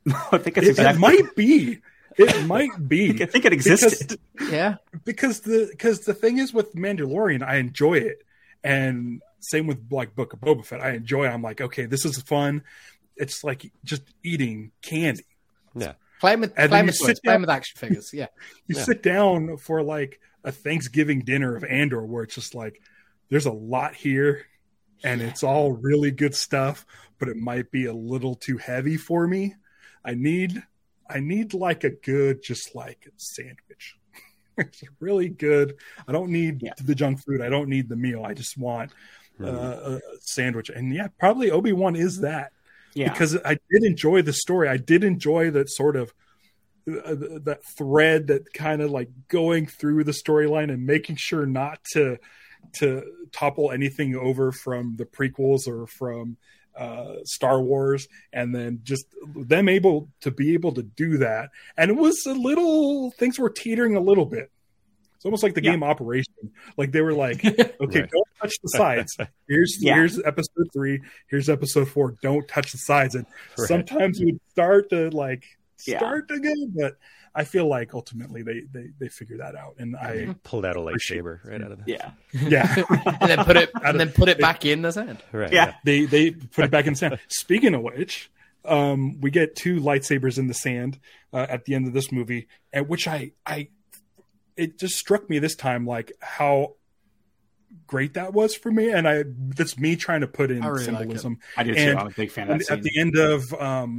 I think it's It might be. It might be. I think it existed. Because the thing is with Mandalorian, I enjoy it, and same with like Book of Boba Fett. I enjoy it. I'm like, okay, this is fun. It's like just eating candy. Yeah. Playing with action figures. Yeah. You sit down for like a Thanksgiving dinner of Andor where it's just like, there's a lot here and it's all really good stuff, but it might be a little too heavy for me. I need like a good, just like sandwich. It's really good. I don't need the junk food. I don't need the meal. I just want a sandwich. And yeah, probably Obi-Wan is that. Yeah. Because I did enjoy the story. I did enjoy that sort of that thread that kind of like going through the storyline and making sure not to topple anything over from the prequels or from Star Wars, and then just them able to do that. And it was things were teetering a little bit. It's almost like the game Operation. Like they were like, okay, don't touch the sides. Here's episode 3. Here's episode 4. Don't touch the sides. And sometimes we start to go, but I feel like ultimately they figure that out. And I pulled out a lightsaber right out of it. Yeah. and then put it back in the sand. Right. Yeah. They put it back in the sand. Speaking of which, we get 2 lightsabers in the sand at the end of this movie, at which it just struck me this time like how great that was for me, and that's me trying to put in symbolism. I do too. I'm a big fan of that scene. At the end of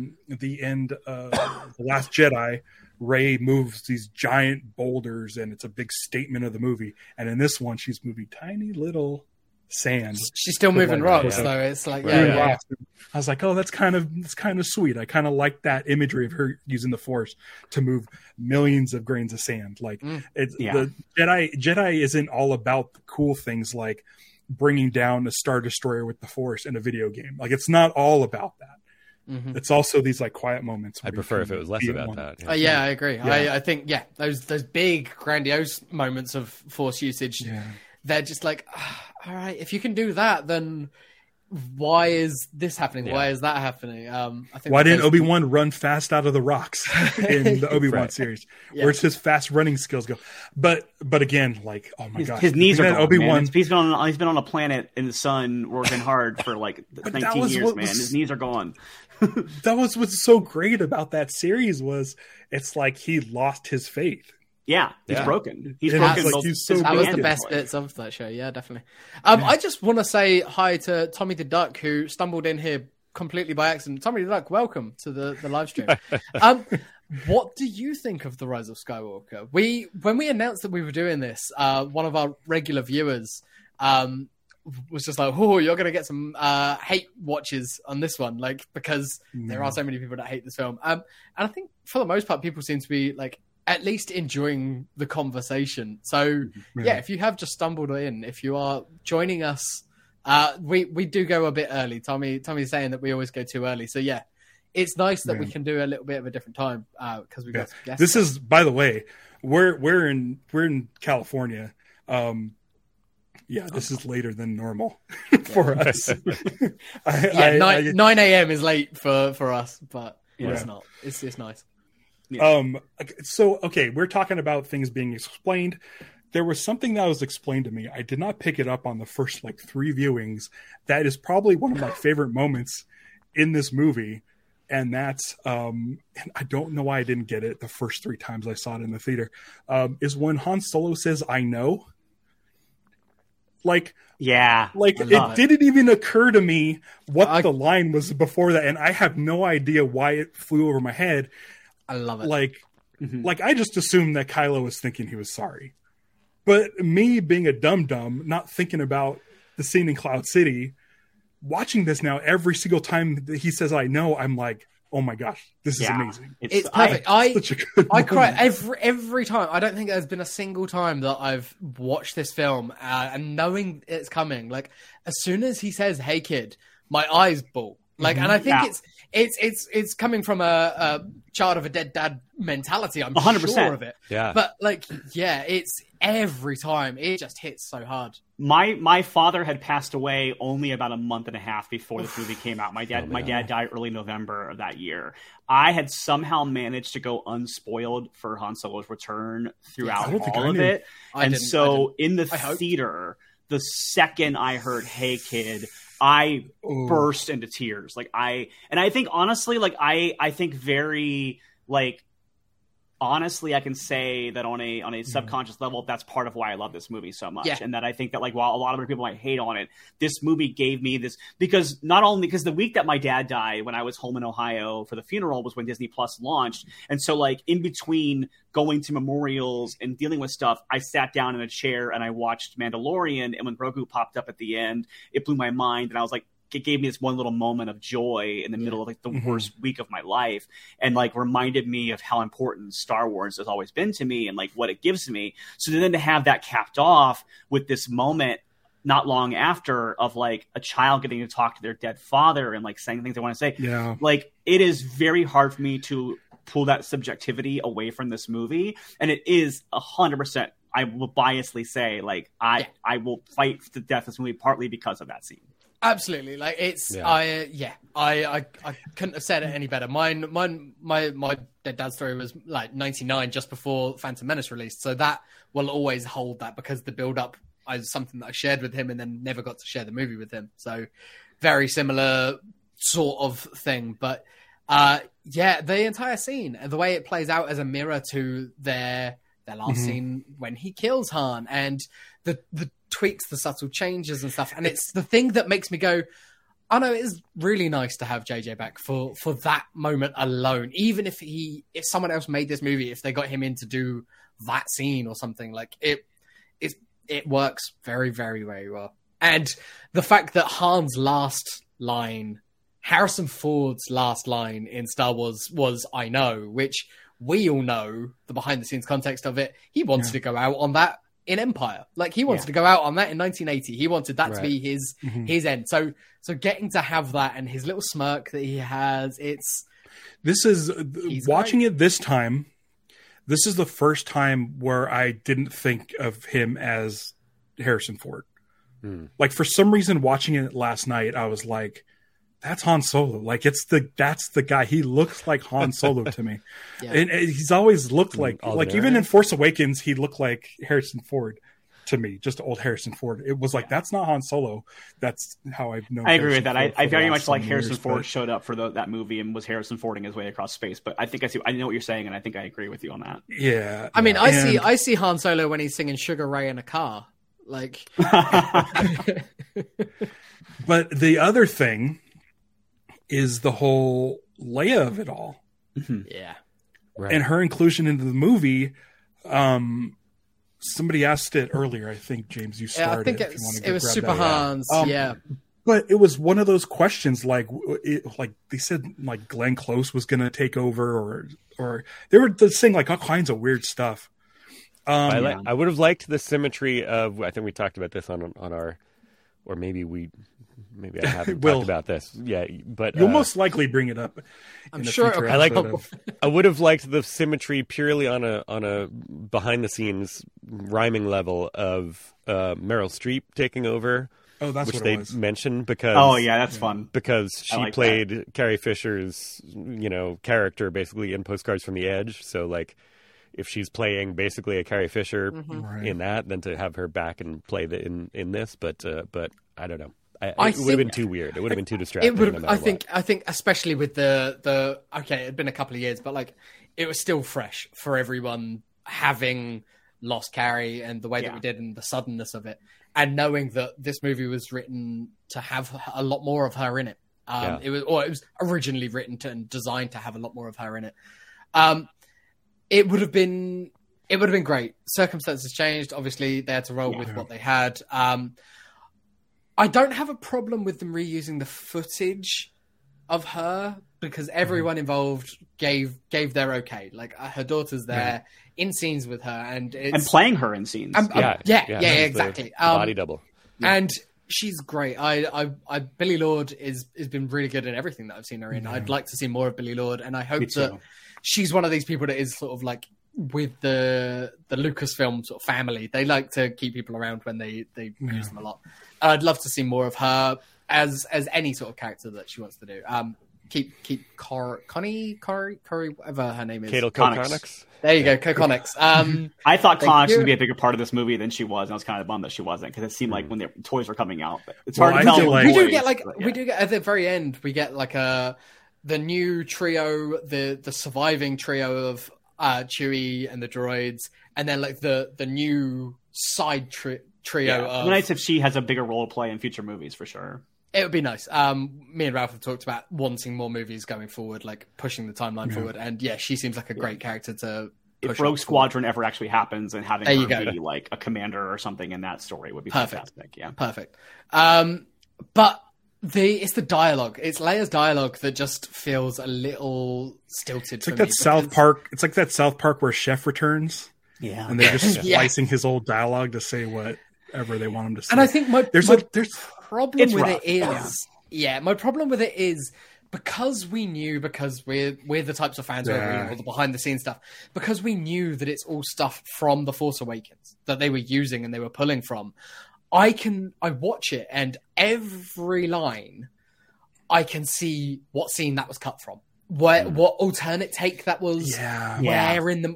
The Last Jedi, Rey moves these giant boulders, and it's a big statement of the movie. And in this one, she's moving tiny little sand. She's still moving rocks, though. It's like I was like, oh, that's kind of sweet. I kind of like that imagery of her using the Force to move millions of grains of sand. Like the Jedi isn't all about the cool things like bringing down a Star Destroyer with the Force in a video game. Like it's not all about that. Mm-hmm. It's also these like quiet moments. I prefer if it was less about that. Yeah, I agree. Yeah. I think those big grandiose moments of Force usage. Yeah. They're just like, all right, if you can do that, then why is this happening? Yeah. Why is that happening? I think why didn't Obi-Wan run fast out of the rocks in the Obi-Wan series? Yeah. Where's his fast running skills go? But again, like, oh my god, his knees are gone, Obi-Wan. Man. He's been on a planet in the sun working hard for like 19 years, man. His knees are gone. That was what's so great about that series was it's like he lost his faith. Yeah, he's broken. He's broken. Like that was the best bits of that show. Yeah, definitely. I just want to say hi to Tommy the Duck, who stumbled in here completely by accident. Tommy the Duck, welcome to the live stream. What do you think of The Rise of Skywalker? When we announced that we were doing this, one of our regular viewers was just like, oh, you're going to get some hate watches on this one, like because there are so many people that hate this film. And I think for the most part, people seem to be like, at least enjoying the conversation. So if you have just stumbled in, if you are joining us, we do go a bit early. Tommy's saying that we always go too early. So yeah, it's nice that we can do a little bit of a different time because we got guests. This is, by the way, we're in California. This is later than normal for us. 9 a.m. is late for us, but it's not. It's nice. Yeah. So we're talking about things being explained. There was something that was explained to me. I did not pick it up on the first 3 viewings. That is probably one of my favorite moments in this movie. And that's, and I don't know why I didn't get it the first 3 times I saw it in the theater, is when Han Solo says, "I know." It didn't even occur to me what the line was before that. And I have no idea why it flew over my head. I love it. Like I just assumed that Kylo was thinking he was sorry. But me being a dum-dum, not thinking about the scene in Cloud City, watching this now, every single time that he says, "I know," I'm like, oh my gosh, this is amazing. It's perfect. I cry every time. I don't think there's been a single time that I've watched this film and knowing it's coming. Like as soon as he says, "Hey kid," my eyes ball. Like, and I think it's coming from a child of a dead dad mentality. I'm 100%. sure of it. Yeah. But like, yeah, it's every time it just hits so hard. My father had passed away only about a month and a half before this movie came out. My dad died early November of that year. I had somehow managed to go unspoiled for Han Solo's return throughout all of it. And so in the theater, the second I heard "Hey Kid," I burst into tears. Like I think honestly, like I think very like honestly, I can say that on a subconscious level, that's part of why I love this movie so much. Yeah. And that I think that like while a lot of other people might hate on it, this movie gave me this because not only because the week that my dad died when I was home in Ohio for the funeral was when Disney Plus launched. And so like in between going to memorials and dealing with stuff, I sat down in a chair and I watched Mandalorian. And when Grogu popped up at the end, it blew my mind. And I was like, it gave me this one little moment of joy in the middle of like the worst week of my life, and like reminded me of how important Star Wars has always been to me and like what it gives me. So then to have that capped off with this moment not long after of like a child getting to talk to their dead father and like saying things they want to say, like it is very hard for me to pull that subjectivity away from this movie. And it is 100%. I will biasly say like I will fight to death this movie partly because of that scene. Absolutely, like it's I couldn't have said it any better. My dead dad story was like 99, just before Phantom Menace released, so that will always hold that because the build up is something that I shared with him and then never got to share the movie with him. So very similar sort of thing, but the entire scene and the way it plays out as a mirror to their last scene when he kills Han and the tweaks, the subtle changes and stuff. And it's the thing that makes me go, oh no, it is really nice to have JJ back for that moment alone. Even if someone else made this movie, if they got him in to do that scene or something, like it works very, very, very well. And the fact that Han's last line, Harrison Ford's last line in Star Wars was "I know," which we all know the behind the scenes context of it. He wanted to go out on that in Empire. Like he wanted to go out on that in 1980. He wanted that to be his end. So getting to have that and his little smirk that he has, watching it this time. This is the first time where I didn't think of him as Harrison Ford. Like for some reason watching it last night, I was like, that's Han Solo. Like that's the guy. He looks like Han Solo to me. And he's always looked like even in Force Awakens, he looked like Harrison Ford to me, just old Harrison Ford. It was like, that's not Han Solo. That's how I've known. I agree with that. I very much like Harrison Ford showed up for that movie and was Harrison Fording his way across space. But I think I know what you're saying. And I think I agree with you on that. Yeah. I mean, I see Han Solo when he's singing Sugar Ray in a car. Like, but the other thing is the whole Leia of it all. Yeah. Right. And her inclusion into the movie. Somebody asked it earlier. I think, James, you started. I think it was Super Hans. But it was one of those questions like they said like Glenn Close was going to take over or they were saying like all kinds of weird stuff. I would have liked the symmetry of, I think we talked about this on our, or maybe I haven't talked about this. Yeah, but you'll most likely bring it up. I'm sure. I would have liked the symmetry purely on a behind the scenes rhyming level of Meryl Streep taking over. Oh, that's which what they it was. mentioned because. Oh yeah, that's fun. Because she played Carrie Fisher's character basically in Postcards from the Edge. So like, if she's playing basically a Carrie Fisher in that, then to have her back and play in this, but I don't know. It would have been too weird. It would have been too distracting. It would. I think especially with the okay, it'd been a couple of years, but like it was still fresh for everyone having lost Carrie and the way that we did and the suddenness of it, and knowing that this movie was written to have a lot more of her in it. It was originally written and designed to have a lot more of her in it. It would have been great. Circumstances changed. Obviously, they had to roll with what they had. I don't have a problem with them reusing the footage of her because everyone involved gave their okay. Like her daughter's there in scenes with her and playing her in scenes. Exactly. Body double. And She's great. Billie Lourd has been really good in everything that I've seen her in. I'd like to see more of Billie Lourd, and I hope that she's one of these people that is sort of like with the Lucasfilm sort of family. They like to keep people around when they use them a lot. I'd love to see more of her as any sort of character that she wants to do. Keep Connie, whatever her name is. Cato Connix. There you go, Connix. I thought Connix was going to be a bigger part of this movie than she was, and I was kind of bummed that she wasn't, because it seemed like when the toys were coming out, it's hard to tell. We do get at the very end, we get like the new trio, the surviving trio of Chewie and the droids, and then like the new side trio. It'd be nice if she has a bigger role to play in future movies, for sure. It would be nice. Me and Ralph have talked about wanting more movies going forward, like pushing the timeline forward. And yeah, she seems like a great character to push. If Rogue Squadron ever actually happens, and having her be like a commander or something in that story would be fantastic. Yeah, perfect. But it's the dialogue. It's Leia's dialogue that just feels a little stilted. It's like that South Park. It's like that South Park where Chef returns. Yeah, and they're just splicing his old dialogue to say whatever they want him to say. And I think there's problem with it is my problem with it is because we're the types of fans who are reading all the behind the scenes stuff, because we knew that it's all stuff from The Force Awakens that they were using and they were pulling from. I watch it, and every line I can see what scene that was cut from, what alternate take that was, where in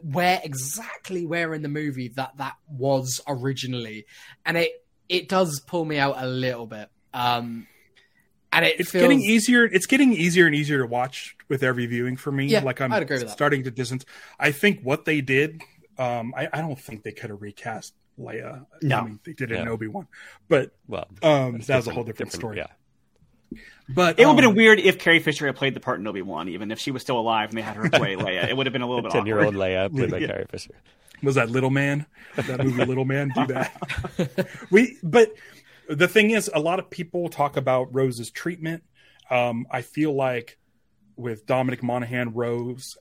the movie that was originally, and it does pull me out a little bit. And it's getting easier. It's getting easier and easier to watch with every viewing for me. Yeah, like I'd agree with that. Starting to distance. I think what they did, I don't think they could have recast Leia. No, I mean, they did it in Obi-Wan, but that was a whole different story. Yeah. But it would have been weird if Carrie Fisher had played the part in Obi-Wan, even if she was still alive and they had her play Leia. It would have been a little bit 10-year-old Leia played by Carrie Fisher. Was that Little Man? That movie Little Man? Do that. But the thing is, a lot of people talk about Rose's treatment. I feel like with Dominic Monaghan, Rose,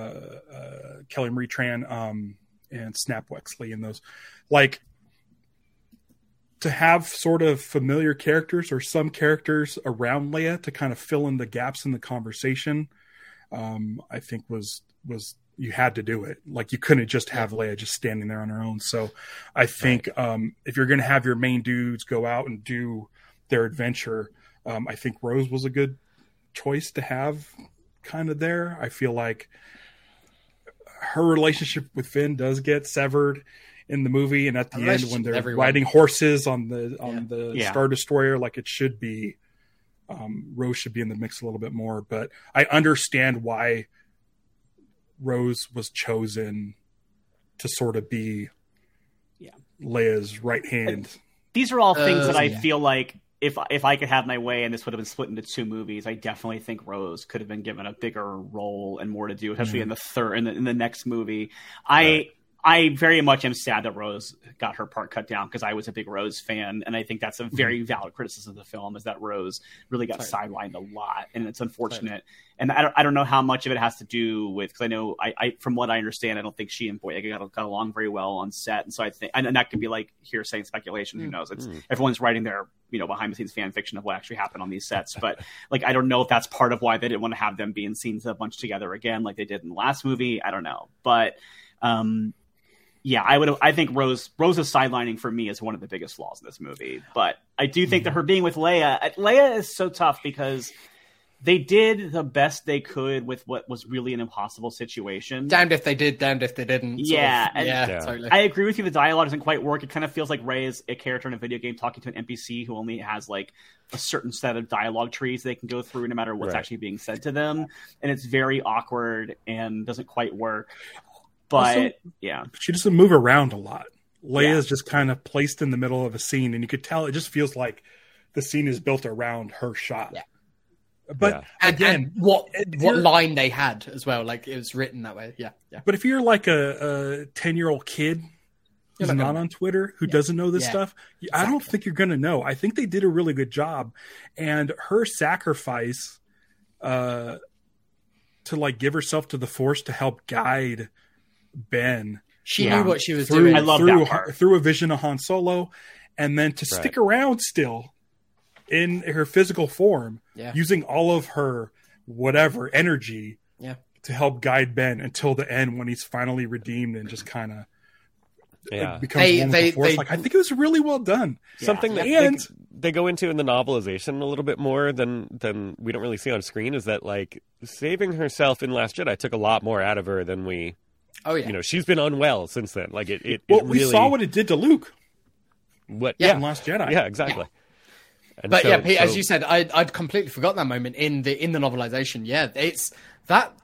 Kelly Marie Tran, and Snap Wexley and those, like, to have sort of familiar characters or some characters around Leia to kind of fill in the gaps in the conversation, I think was you had to do it. Like, you couldn't just have Leia just standing there on her own. So I think if you're going to have your main dudes go out and do their adventure, I think Rose was a good choice to have kind of there. I feel like her relationship with Finn does get severed in the movie, and at the end when they're riding horses on the Star Destroyer, like, it should be Rose should be in the mix a little bit more. But I understand why Rose was chosen to sort of be Leia's right hand. These are all things that I feel like if I could have my way and this would have been split into two movies, I definitely think Rose could have been given a bigger role and more to do, especially in the next movie. I very much am sad that Rose got her part cut down, because I was a big Rose fan, and I think that's a very valid criticism of the film, is that Rose really got sidelined a lot, and it's unfortunate. And I don't know how much of it has to do with, because I know I from what I understand, I don't think she and Boyega got along very well on set, and so I think, and that could be like hearsay and speculation. Who knows? It's everyone's writing their behind the scenes fan fiction of what actually happened on these sets, but like I don't know if that's part of why they didn't want to have them be in scenes a bunch together again, like they did in the last movie. I don't know, but. Yeah, I think Rose's sidelining for me is one of the biggest flaws in this movie. But I do think that her being with Leia is so tough, because they did the best they could with what was really an impossible situation. Damned if they did, damned if they didn't. Totally. I agree with you. The dialogue doesn't quite work. It kind of feels like Rey is a character in a video game talking to an NPC who only has like a certain set of dialogue trees they can go through no matter what's actually being said to them. And it's very awkward and doesn't quite work. But also, she doesn't move around a lot. Leia's just kind of placed in the middle of a scene, and you could tell it just feels like the scene is built around her shot. Yeah. But again, and what line they had as well, like it was written that way. Yeah. But if you're like a 10-year-old kid who's not on Twitter, who doesn't know this stuff, I don't think you're going to know. I think they did a really good job, and her sacrifice to like give herself to the Force to help guide Ben. She knew what she was doing. I love that part. Through a vision of Han Solo, and then to stick around still in her physical form, Yeah. using all of her whatever energy Yeah. to help guide Ben until the end when he's finally redeemed and just kind of becomes one with the Force. Like, I think it was really well done. Something that And they go into in the novelization a little bit more than we don't really see on screen is that, like, saving herself in Last Jedi took a lot more out of her than we. Oh yeah. You know, she's been unwell since then. Like it well, really, we saw what it did to Luke what in Last Jedi. yeah, exactly. And But so- yeah, Pete, as so- you said, I'd completely forgot that moment in the novelization. Yeah, it's that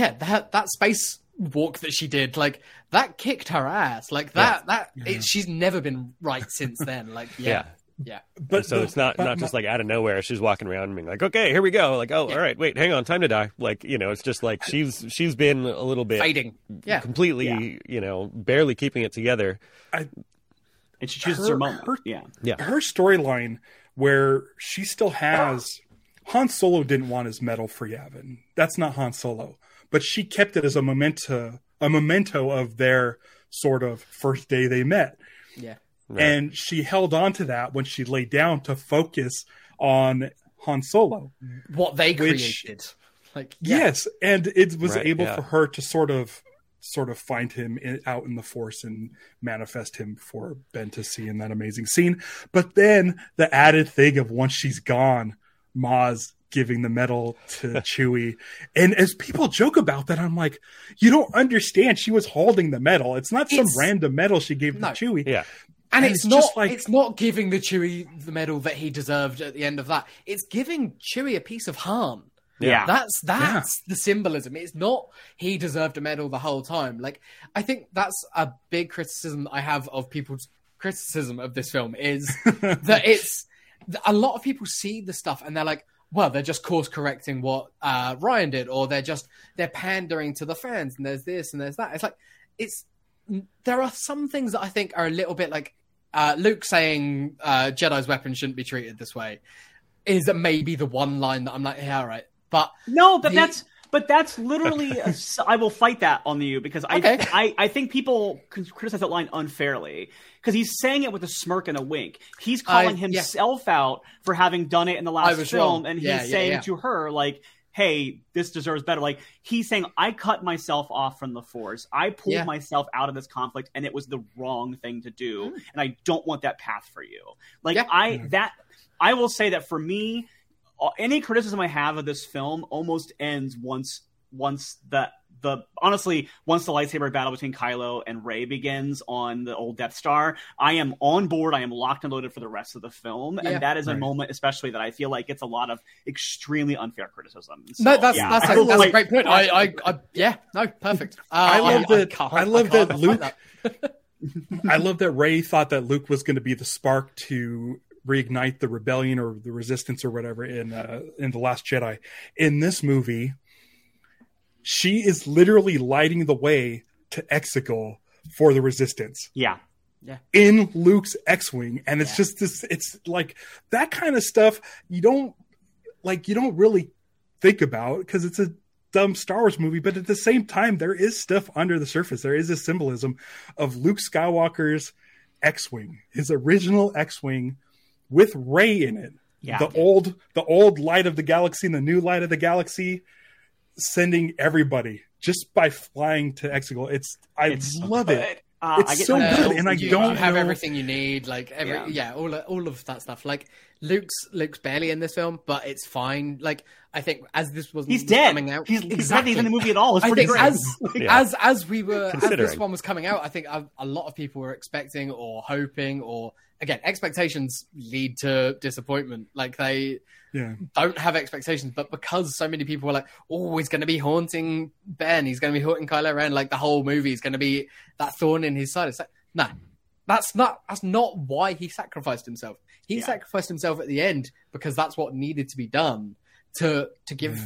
space walk that she did, like that kicked her ass. Like she's never been right since then. Like yeah. But so it's not just like out of nowhere she's walking around and being like, okay, here we go. Like, oh, all right, wait, hang on, time to die. Like, you know, it's just like she's been a little bit Fading. Yeah. completely, you know, barely keeping it together. And she chooses her moment. Her storyline where she still has Han Solo didn't want his medal for Yavin. That's not Han Solo, but she kept it as a memento of their sort of first day they met. Yeah. Right. And she held on to that when she laid down to focus on Han Solo. What they Which- created. Like Yes, and it was Right, able yeah. for her to sort of find him out in the Force and manifest him for Ben to see in that amazing scene. But then the added thing of once she's gone, Maz giving the medal to Chewie. And as people joke about that, I'm like, you don't understand. She was holding the medal. It's not some It's- random medal she gave No. to Chewie. Yeah. And And it's it's not just like- it's not giving the Chewie the medal that he deserved at the end of that. It's giving Chewie a piece of Han. Yeah. That's the symbolism. It's not he deserved a medal the whole time. Like, I think that's a big criticism I have of people's criticism of this film is that it's a lot of people see the stuff and they're like, well, they're just course correcting what Ryan did, or they're pandering to the fans, and there's this and there's that. It's like there are some things that I think are a little bit like Luke saying Jedi's weapon shouldn't be treated this way is maybe the one line that I'm like, yeah, all right. But No, but that's literally I will fight that on you because Okay. I think people criticize that line unfairly because he's saying it with a smirk and a wink. He's calling himself out for having done it in the last was film, wrong. and he's Yeah, saying to her like, "Hey, this deserves better." Like he's saying, "I cut myself off from the Force. I pulled myself out of this conflict, and it was the wrong thing to do, and I don't want that path for you." Like I will say that for me, any criticism I have of this film almost ends once the lightsaber battle between Kylo and Rey begins on the old Death Star. I am on board. I am locked and loaded for the rest of the film, and that is a moment, especially that I feel like gets a lot of extremely unfair criticism. So, no, that's a great point. Perfect. I love that Luke. That. I love that Rey thought that Luke was going to be the spark to reignite the rebellion or the resistance or whatever in The Last Jedi. In this movie, she is literally lighting the way to Exegol for the resistance. Yeah. In Luke's X-Wing. And it's just this, it's like that kind of stuff you don't really think about because it's a dumb Star Wars movie, but at the same time, there is stuff under the surface. There is a symbolism of Luke Skywalker's X-Wing, his original X-Wing with Rey in it. Yeah. The old light of the galaxy and the new light of the galaxy, sending everybody just by flying to Exegol. I love it. It's so good, and you have everything you need. Like all of that stuff. Like Luke's barely in this film, but it's fine. Like I think as this was coming out, he's not even in the movie at all. It's pretty great. As this one was coming out, I think a lot of people were expecting or hoping, or again, expectations lead to disappointment. Like they don't have expectations, but because so many people were like, "Oh, he's going to be haunting Ben. He's going to be haunting Kylo Ren. Like the whole movie is going to be that thorn in his side." It's like, no, that's not why he sacrificed himself. He sacrificed himself at the end because that's what needed to be done to give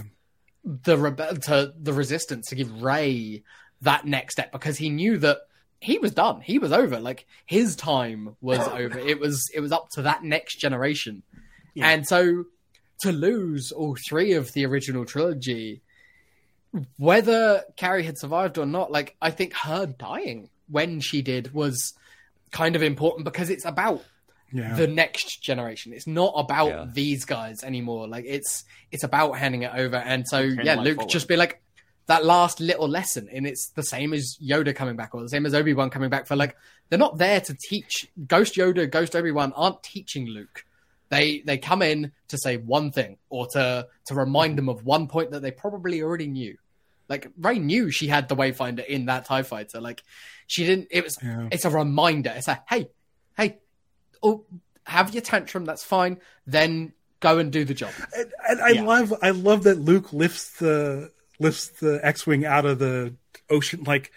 the resistance, to give Rey that next step, because he knew that he was done. He was over. Like his time was over. It was up to that next generation. Yeah. And so to lose all three of the original trilogy, whether Carrie had survived or not, like I think her dying when she did was kind of important because it's about the next generation. It's not about these guys anymore. Like it's about handing it over. And so Luke just be like that last little lesson, and it's the same as Yoda coming back, or the same as Obi-Wan coming back. For like, they're not there to teach. Ghost Yoda, Ghost Obi-Wan aren't teaching Luke. They come in to say one thing, or to remind them of one point that they probably already knew. Like Rey knew she had the Wayfinder in that TIE fighter. Like she didn't. It's a reminder. It's like, hey, have your tantrum. That's fine. Then go and do the job. And I love that Luke lifts the X-wing out of the ocean. Like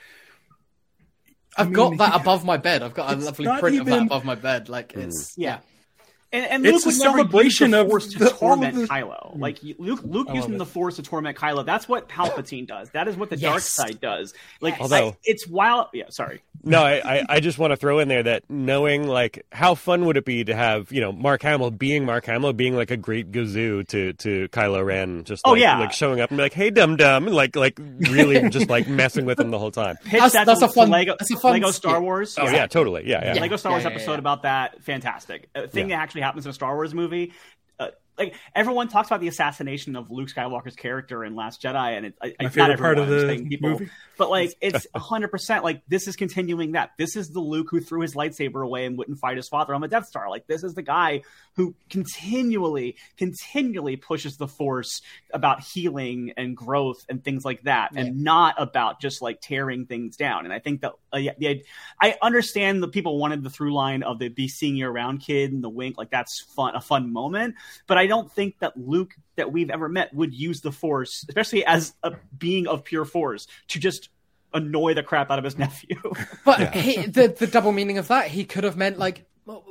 I've got that above my bed. I've got a lovely print of that above my bed. Like it's And Luke it's would a never celebration use the of Force to torment Kylo. Like Luke using the Force to torment Kylo. That's what Palpatine does. That is what the dark side does. Like, it's wild. Yeah, sorry. No, I just want to throw in there that knowing like how fun would it be to have Mark Hamill being like a great gazoo to Kylo Ren, just like showing up and be like, hey dum dum, like really just like messing with him the whole time. That's a fun Lego Star Wars. Oh yeah, totally. Yeah. Lego Star Wars episode about that. Fantastic thing that actually happens in a Star Wars movie. Like everyone talks about the assassination of Luke Skywalker's character in Last Jedi, and it's my favorite part of the movie. But like it's 100% like this is continuing that. This is the Luke who threw his lightsaber away and wouldn't fight his father on the Death Star. Like this is the guy who continually pushes the Force about healing and growth and things like that, and not about just like tearing things down. And I think that I understand the people wanted the through line of the be seeing you around kid and the wink, like that's a fun moment. But I don't think that Luke that we've ever met would use the Force, especially as a being of pure Force, to just annoy the crap out of his nephew. But the double meaning of that, he could have meant like,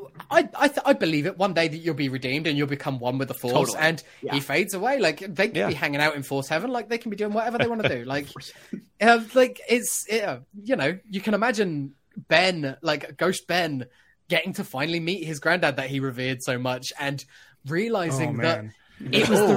I believe it. One day that you'll be redeemed and you'll become one with the Force, and he fades away. Like they can be hanging out in Force heaven, like they can be doing whatever they want to do. Like, like you can imagine Ben, like Ghost Ben, getting to finally meet his granddad that he revered so much, and realizing that it was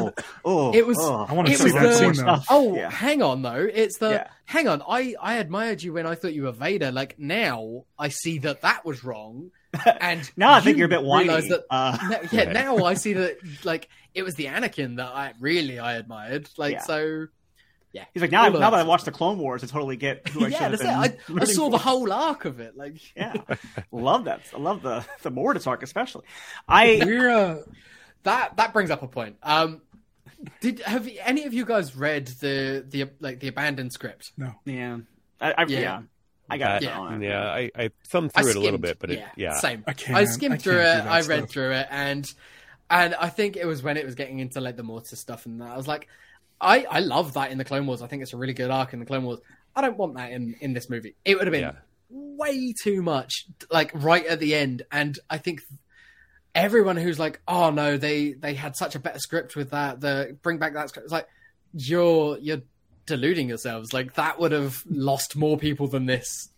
I want to see that scene though. Hang on though. It's hang on. I admired you when I thought you were Vader. Like now I see that was wrong. And now I think you're a bit whiny. That, now I see that like it was the Anakin that I admired. Like so. Yeah, he's like now that I watched the Clone Wars, I totally get who I should have been. I saw the whole arc of it. Like, love that. I love the Mortis arc especially. That brings up a point. Have any of you guys read the abandoned script? No. Yeah. I got it. I thumbed through it a little bit, but same. I skimmed through it. I read through it, and I think it was when it was getting into like the Mortis stuff, and I was like, I love that in the Clone Wars. I think it's a really good arc in the Clone Wars. I don't want that in this movie. It would have been way too much, like right at the end. And I think everyone who's like, oh no, they had such a better script with that. Bring back that script. It's like you're deluding yourselves. Like that would have lost more people than this.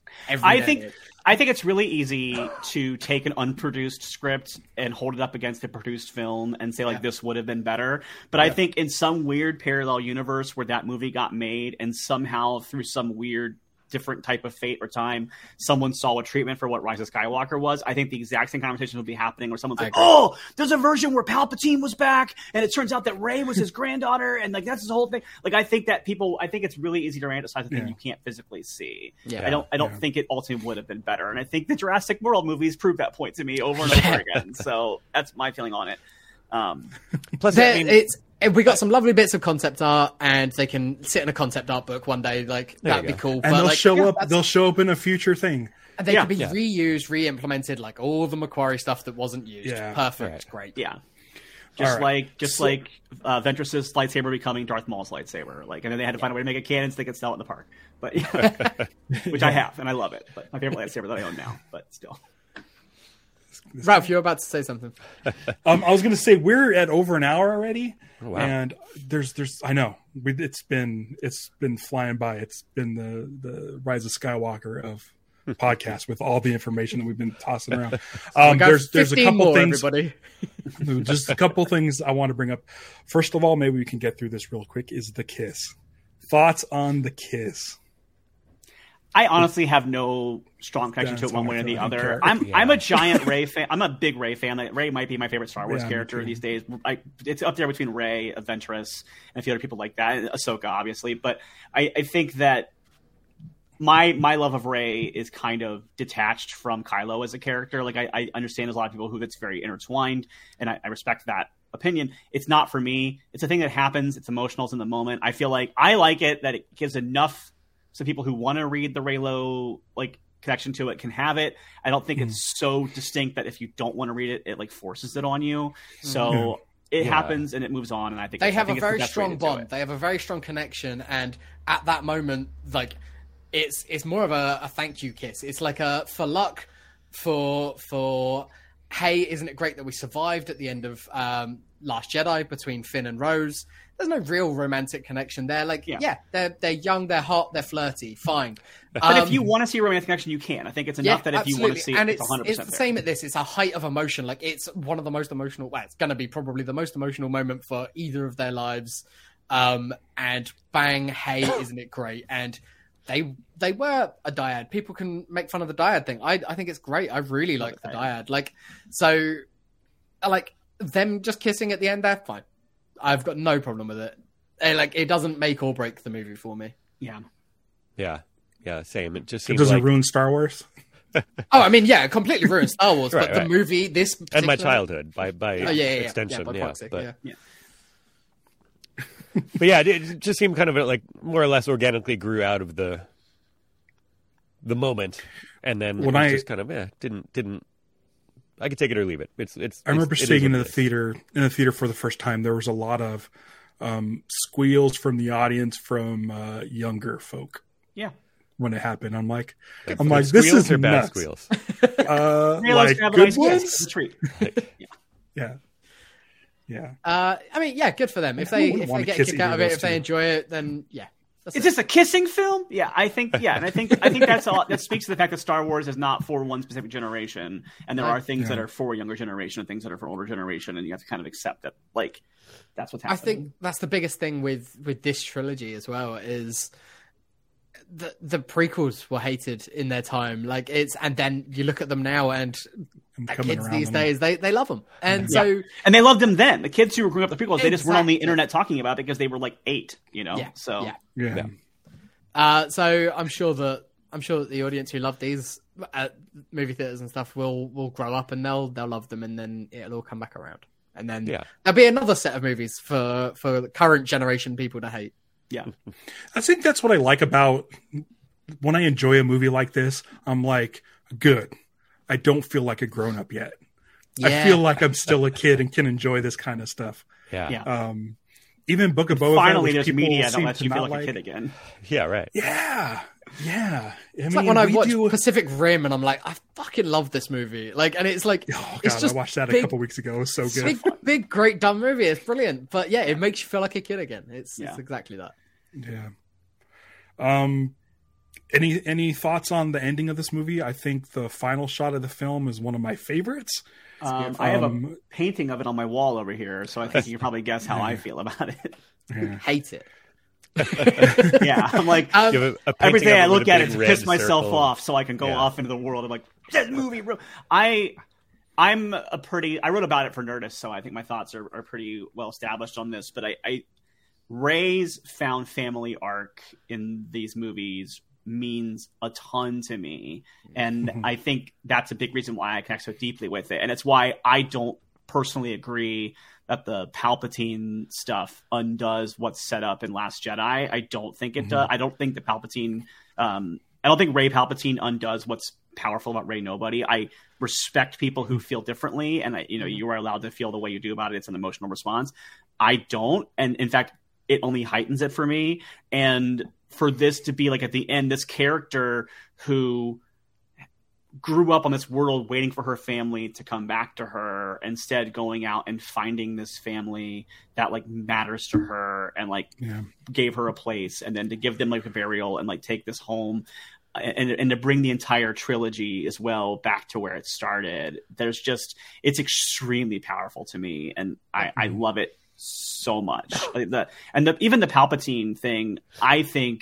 I think it's really easy to take an unproduced script and hold it up against a produced film and say, like, this would have been better. But I think in some weird parallel universe where that movie got made and somehow through some weird different type of fate or time, someone saw a treatment for what Rise of Skywalker was, I think the exact same conversation will be happening where someone's like, oh, there's a version where Palpatine was back and it turns out that Rey was his granddaughter and like that's his whole thing. Like I think it's really easy to romanticize a thing you can't physically see. I don't think it ultimately would have been better. And I think the Jurassic World movies prove that point to me over and over again. So that's my feeling on it. Plus, we got some lovely bits of concept art, and they can sit in a concept art book one day. Like that'd be cool. And they'll show up in a future thing. And they can be reused, re-implemented, like all the Macquarie stuff that wasn't used. Yeah. Perfect, great. Yeah. Just like Ventress's lightsaber becoming Darth Maul's lightsaber. Like, and then they had to find a way to make it canon so they could sell it in the park. But which I have, and I love it. But my favorite lightsaber that I own now, but still. Ralph, you're about to say something. I was going to say we're at over an hour already, and there's I know it's been flying by. It's been the Rise of Skywalker of podcasts with all the information that we've been tossing around. There's a couple things, everybody. Just a couple things I want to bring up. First of all, maybe we can get through this real quick. Is the kiss? Thoughts on the kiss? I honestly have no strong connection to it one way or the other. I'm a giant Rey fan. I'm a big Rey fan. Rey might be my favorite Star Wars character these days. It's up there between Rey, Ventress, and a few other people like that. Ahsoka, obviously. But I think that my love of Rey is kind of detached from Kylo as a character. Like I understand there's a lot of people who that's very intertwined, and I respect that opinion. It's not for me. It's a thing that happens. It's emotional. It's in the moment. I feel like I like it that it gives enough so people who want to read the Reylo like connection to it can have it. I don't think it's so distinct that if you don't want to read it, it like forces it on you. So it happens and it moves on. And I think they have a very strong bond. They have a very strong connection. And at that moment, like it's more of a thank you kiss. It's like a for luck for hey, isn't it great that we survived at the end of Last Jedi between Finn and Rose? There's no real romantic connection there. Like, they're young, they're hot, they're flirty, fine. But if you want to see a romantic connection, you can. I think it's enough that if you want to see it, it's 100% It's the same at this. It's a height of emotion. Like, it's one of the most emotional... Well, it's going to be probably the most emotional moment for either of their lives. And bang, hey, isn't it great? And they were a dyad. People can make fun of the dyad thing. I think it's great. I really like the dyad. Like, so, like, them just kissing at the end there, fine. I've got no problem with it. Like, it doesn't make or break the movie for me. Yeah, same. It just seems doesn't ruin Star Wars. I mean, it completely ruined Star Wars, but the movie, this particular... and my childhood by extension, by proxy, but it just seemed kind of like more or less organically grew out of the moment, and then when just kind of didn't. I could take it or leave it. I remember seeing in the theater for the first time. There was a lot of squeals from the audience from younger folk. Yeah, when it happened, I'm like, this is bad nuts. Squeals. Like good ones. Yeah. I mean, good for them. If they get a kick out of it, if they enjoy it, then Is this a kissing film? Yeah, I think that's all. That speaks to the fact that Star Wars is not for one specific generation, and there are things that are for a younger generation and things that are for older generation, and you have to kind of accept that. Like, that's what's happening. I think that's the biggest thing with this trilogy as well is the prequels were hated in their time. Like and then you look at them now and kids these days they love them, and and they loved them then. The kids who were growing up the prequels, they just weren't on the internet talking about it because they were like 8, So so I'm sure that the audience who love these at movie theaters and stuff will grow up and they'll love them, and then it'll all come back around, and then there'll be another set of movies for the current generation people to hate. Yeah, I think that's what I like about when I enjoy a movie like this. I'm like, good. I don't feel like a grown up yet. Yeah. I feel like I'm still a kid and can enjoy this kind of stuff. Yeah. Even Book of Boba Fett. Finally, there's media that lets you feel like a kid again. Yeah, right. Yeah. It's like when I watch Pacific Rim and I'm like, I fucking love this movie. Like, and it's like, it's just I watched that a couple weeks ago. It was so good. Big, great, dumb movie. It's brilliant. But it makes you feel like a kid again. It's exactly that. Yeah. Any thoughts on the ending of this movie? I think the final shot of the film is one of my favorites. I have a painting of it on my wall over here, so I think you can probably guess how I feel about it. Hate it. I'm like, every day I look at it to piss myself off so I can go off into the world. I'm like, this movie, bro. I wrote about it for Nerdist, so I think my thoughts are pretty well established on this. But Rey's found family arc in these movies means a ton to me, and I think that's a big reason why I connect so deeply with it, and it's why I don't personally agree that the Palpatine stuff undoes what's set up in Last Jedi. I don't think it does. I don't think the Palpatine I don't think Rey Palpatine undoes what's powerful about Rey Nobody. I respect people who feel differently, and you are allowed to feel the way you do about it. It's an emotional response. I don't, and in fact it only heightens it for me. And for this to be like at the end, this character who grew up on this world waiting for her family to come back to her, instead going out and finding this family that like matters to her and gave her a place, and then to give them like a burial and like take this home and to bring the entire trilogy as well back to where it started. It's extremely powerful to me, and I love it so much. Even the Palpatine thing, I think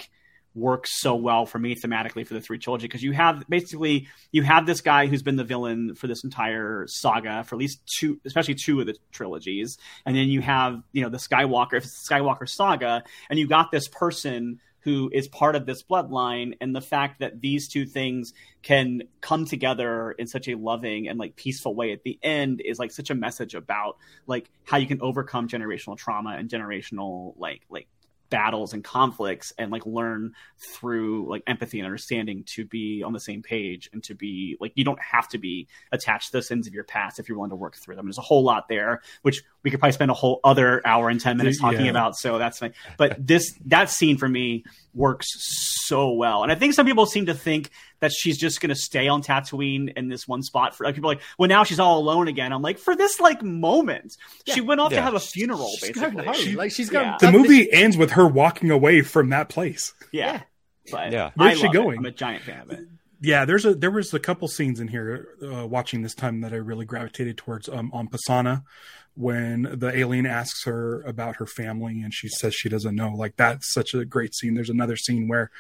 works so well for me thematically for the 3 trilogy, because you have this guy who's been the villain for this entire saga for at least 2, especially 2 of the trilogies, and then you have the Skywalker saga, and you got this person who is part of this bloodline, and the fact that these 2 things can come together in such a loving and like peaceful way at the end is like such a message about like how you can overcome generational trauma and generational like battles and conflicts, and like learn through like empathy and understanding to be on the same page, and to be like, you don't have to be attached to the sins of your past if you're willing to work through them. There's a whole lot there, which we could probably spend a whole other hour and 10 minutes talking about. So that's fine. But that scene for me works so well. And I think some people seem to think that she's just going to stay on Tatooine in this one spot for like, people are like, well, now she's all alone again. I'm like, for this like moment, she went off to have a funeral. She's basically, she's going. The movie ends with her walking away from that place. Yeah. But where's she going? I'm a giant fan of it. Yeah, there was a couple scenes in here watching this time that I really gravitated towards. On Pasaana, when the alien asks her about her family and she says she doesn't know, like that's such a great scene. There's another scene where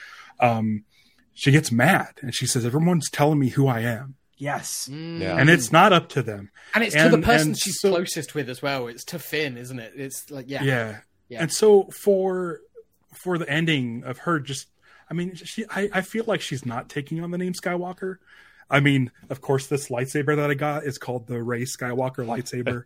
she gets mad and she says, everyone's telling me who I am. Yes. And it's not up to them. And it's to the person she's closest with as well. It's to Finn, isn't it? It's like, yeah. And so for the ending of her just, I mean, I feel like she's not taking on the name Skywalker. I mean, of course, this lightsaber that I got is called the Rey Skywalker lightsaber.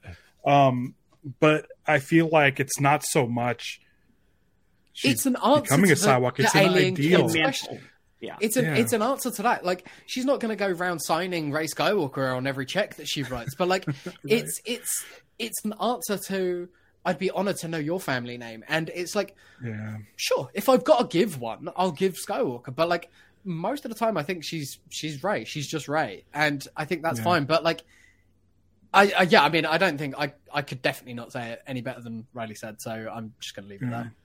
But I feel like it's not so much it's an answer becoming a Skywalker. It's an ideal. Yeah. It's an answer to that. Like, she's not going to go around signing Rey Skywalker on every check that she writes, but like, right. it's an answer to, I'd be honored to know your family name. And it's like, sure, if I've got to give one, I'll give Skywalker. But like, most of the time, I think she's Rey. She's just Rey. And I think that's fine. But like, I mean, I don't think I could definitely not say it any better than Riley said. So I'm just going to leave it there.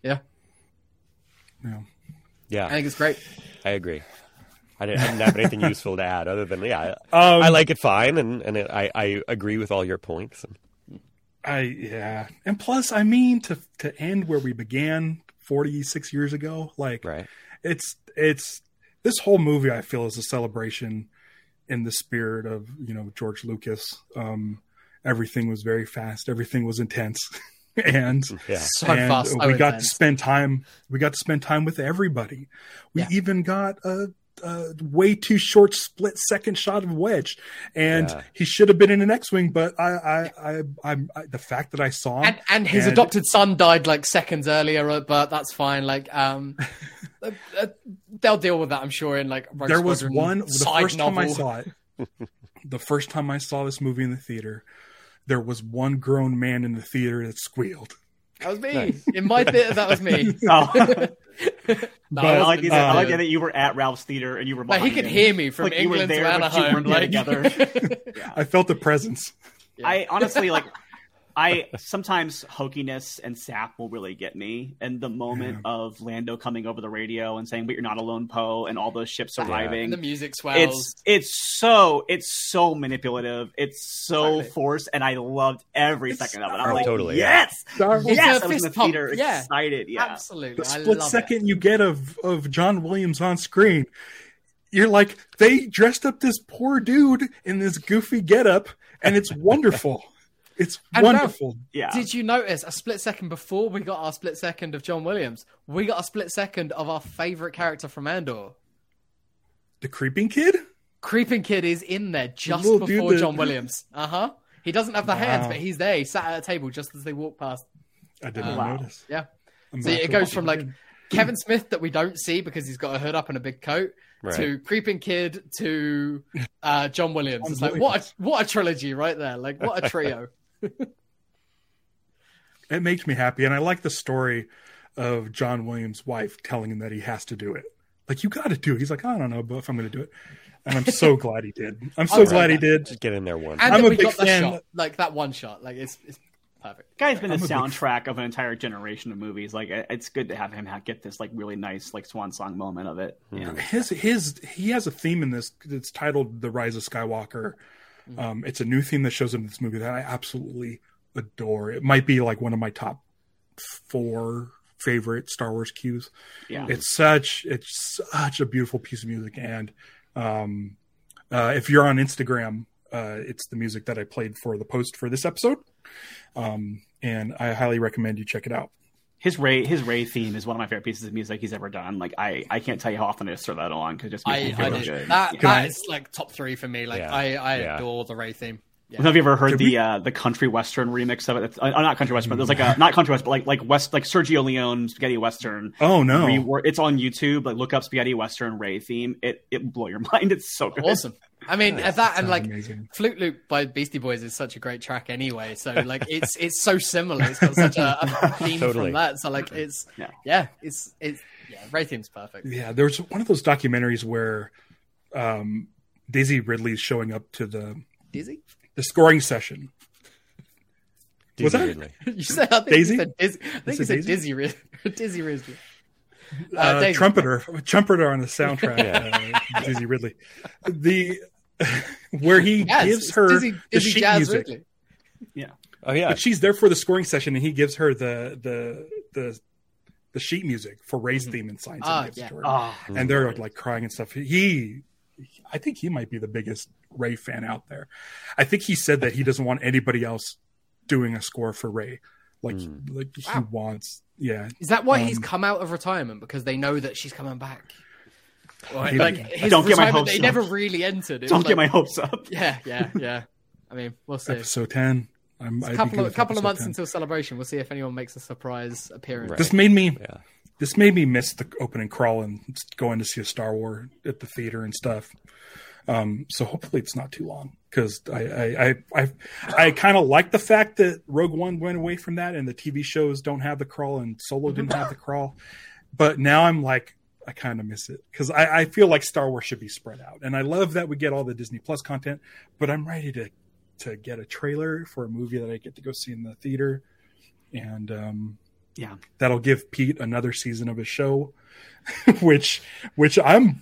Yeah. I think it's great. I agree. I didn't have anything useful to add other than, I like it fine. And I agree with all your points. And plus, I mean, to end where we began 46 years ago, like it's this whole movie I feel is a celebration in the spirit of George Lucas. Everything was very fast, everything was intense, and we got to spend time with everybody. We even got a way too short split second shot of Wedge, and he should have been in an X-wing, but I the fact that I saw him and his adopted son died like seconds earlier, but that's fine. Like they'll deal with that, I'm sure. In like Rogue there was Squadron one the first novel. time I saw it, the first time I saw this movie in the theater, there was one grown man in the theater that squealed. That was me. In my theater, that was me. No, I like that you were at Ralph's theater and you were behind he could hear me from like England you were there, to Anaheim. But you weren't there together. I felt the presence. I honestly I sometimes hokiness and sap will really get me, and the moment of Lando coming over the radio and saying, "But you're not alone, Poe," and all those ships arriving, and the music swells. It's so manipulative. It's so forced, and I loved every second of it. I'm like, totally, yes, yes. I was in the pump. theater, excited. Yeah, absolutely. The split second you get of John Williams on screen, you're like, they dressed up this poor dude in this goofy getup, and it's wonderful. It's wonderful. Ralph, did you notice a split second before we got our split second of John Williams? We got a split second of our favorite character from Andor. The Creeping Kid? Creeping Kid is in there just before John Williams. He doesn't have the hands, but he's there. He sat at a table just as they walked past. I didn't notice. Yeah. So it goes from like Kevin Smith that we don't see because he's got a hood up and a big coat, to Creeping Kid to John Williams. It's like, what a trilogy right there. Like, what a trio. It makes me happy, and I like the story of John Williams' wife telling him that he has to do it. Like, you got to do it. He's like, I don't know, but if I'm going to do it, and I'm so glad he did. I'm so glad he did. Just get in there once. And I'm then a we big got the fan. shot, like that one shot. Like it's perfect. Guy's been the soundtrack of an entire generation of movies. Like, it's good to have him get this like really nice like swan song moment of it. Yeah. He has a theme in this that's titled "The Rise of Skywalker." It's a new theme that shows up in this movie that I absolutely adore. It might be like one of my top 4 favorite Star Wars cues. Yeah. It's such a beautiful piece of music. And if you're on Instagram, it's the music that I played for the post for this episode. And I highly recommend you check it out. His Ray theme is one of my favorite pieces of music he's ever done. Like I can't tell you how often I just throw that on because it just makes me feel good. That is like top 3 for me. Like Yeah. I adore the Ray theme. Yeah. Have you ever heard the country western remix of it? It's, not country western, but there's like a not country western, but like Sergio Leone spaghetti western. Oh no, it's on YouTube. Like look up spaghetti western Ray theme. It blow your mind. It's so good. Awesome. I mean, that and like amazing. Flute Loop by Beastie Boys is such a great track anyway. So like it's so similar. It's got such a theme Totally. from that. So like it's Ray theme's perfect. Yeah, there's one of those documentaries where Daisy Ridley's showing up to the scoring session. Was that Ridley. You said I think Daisy? You said Dizzy. I think you said Daisy? Dizzy Ridley. trumpeter on the soundtrack, Daisy Ridley. Where he gives her Dizzy the sheet Jazz music. Ridley. Yeah. Oh yeah. But she's there for the scoring session, and he gives her the sheet music for Ray's theme and signs and gives it to her. And they're like crying and stuff. I think he might be the biggest Ray fan out there. I think he said that he doesn't want anybody else doing a score for Ray. He wants. Yeah. Is that why he's come out of retirement? Because they know that she's coming back. Or, Maybe. like his Don't get my retirement, hopes they up. never really entered. It Don't was get my like, hopes up. Yeah. I mean, we'll see. Episode 10. A couple of months until Celebration. We'll see if anyone makes a surprise appearance. Right. This made me miss the opening crawl and going to see a Star Wars at the theater and stuff. So hopefully it's not too long, because I kind of like the fact that Rogue One went away from that and the TV shows don't have the crawl and Solo didn't have the crawl. But now I'm like, I kind of miss it, because I feel like Star Wars should be spread out. And I love that we get all the Disney Plus content, but I'm ready to get a trailer for a movie that I get to go see in the theater. And that'll give Pete another season of his show, which I'm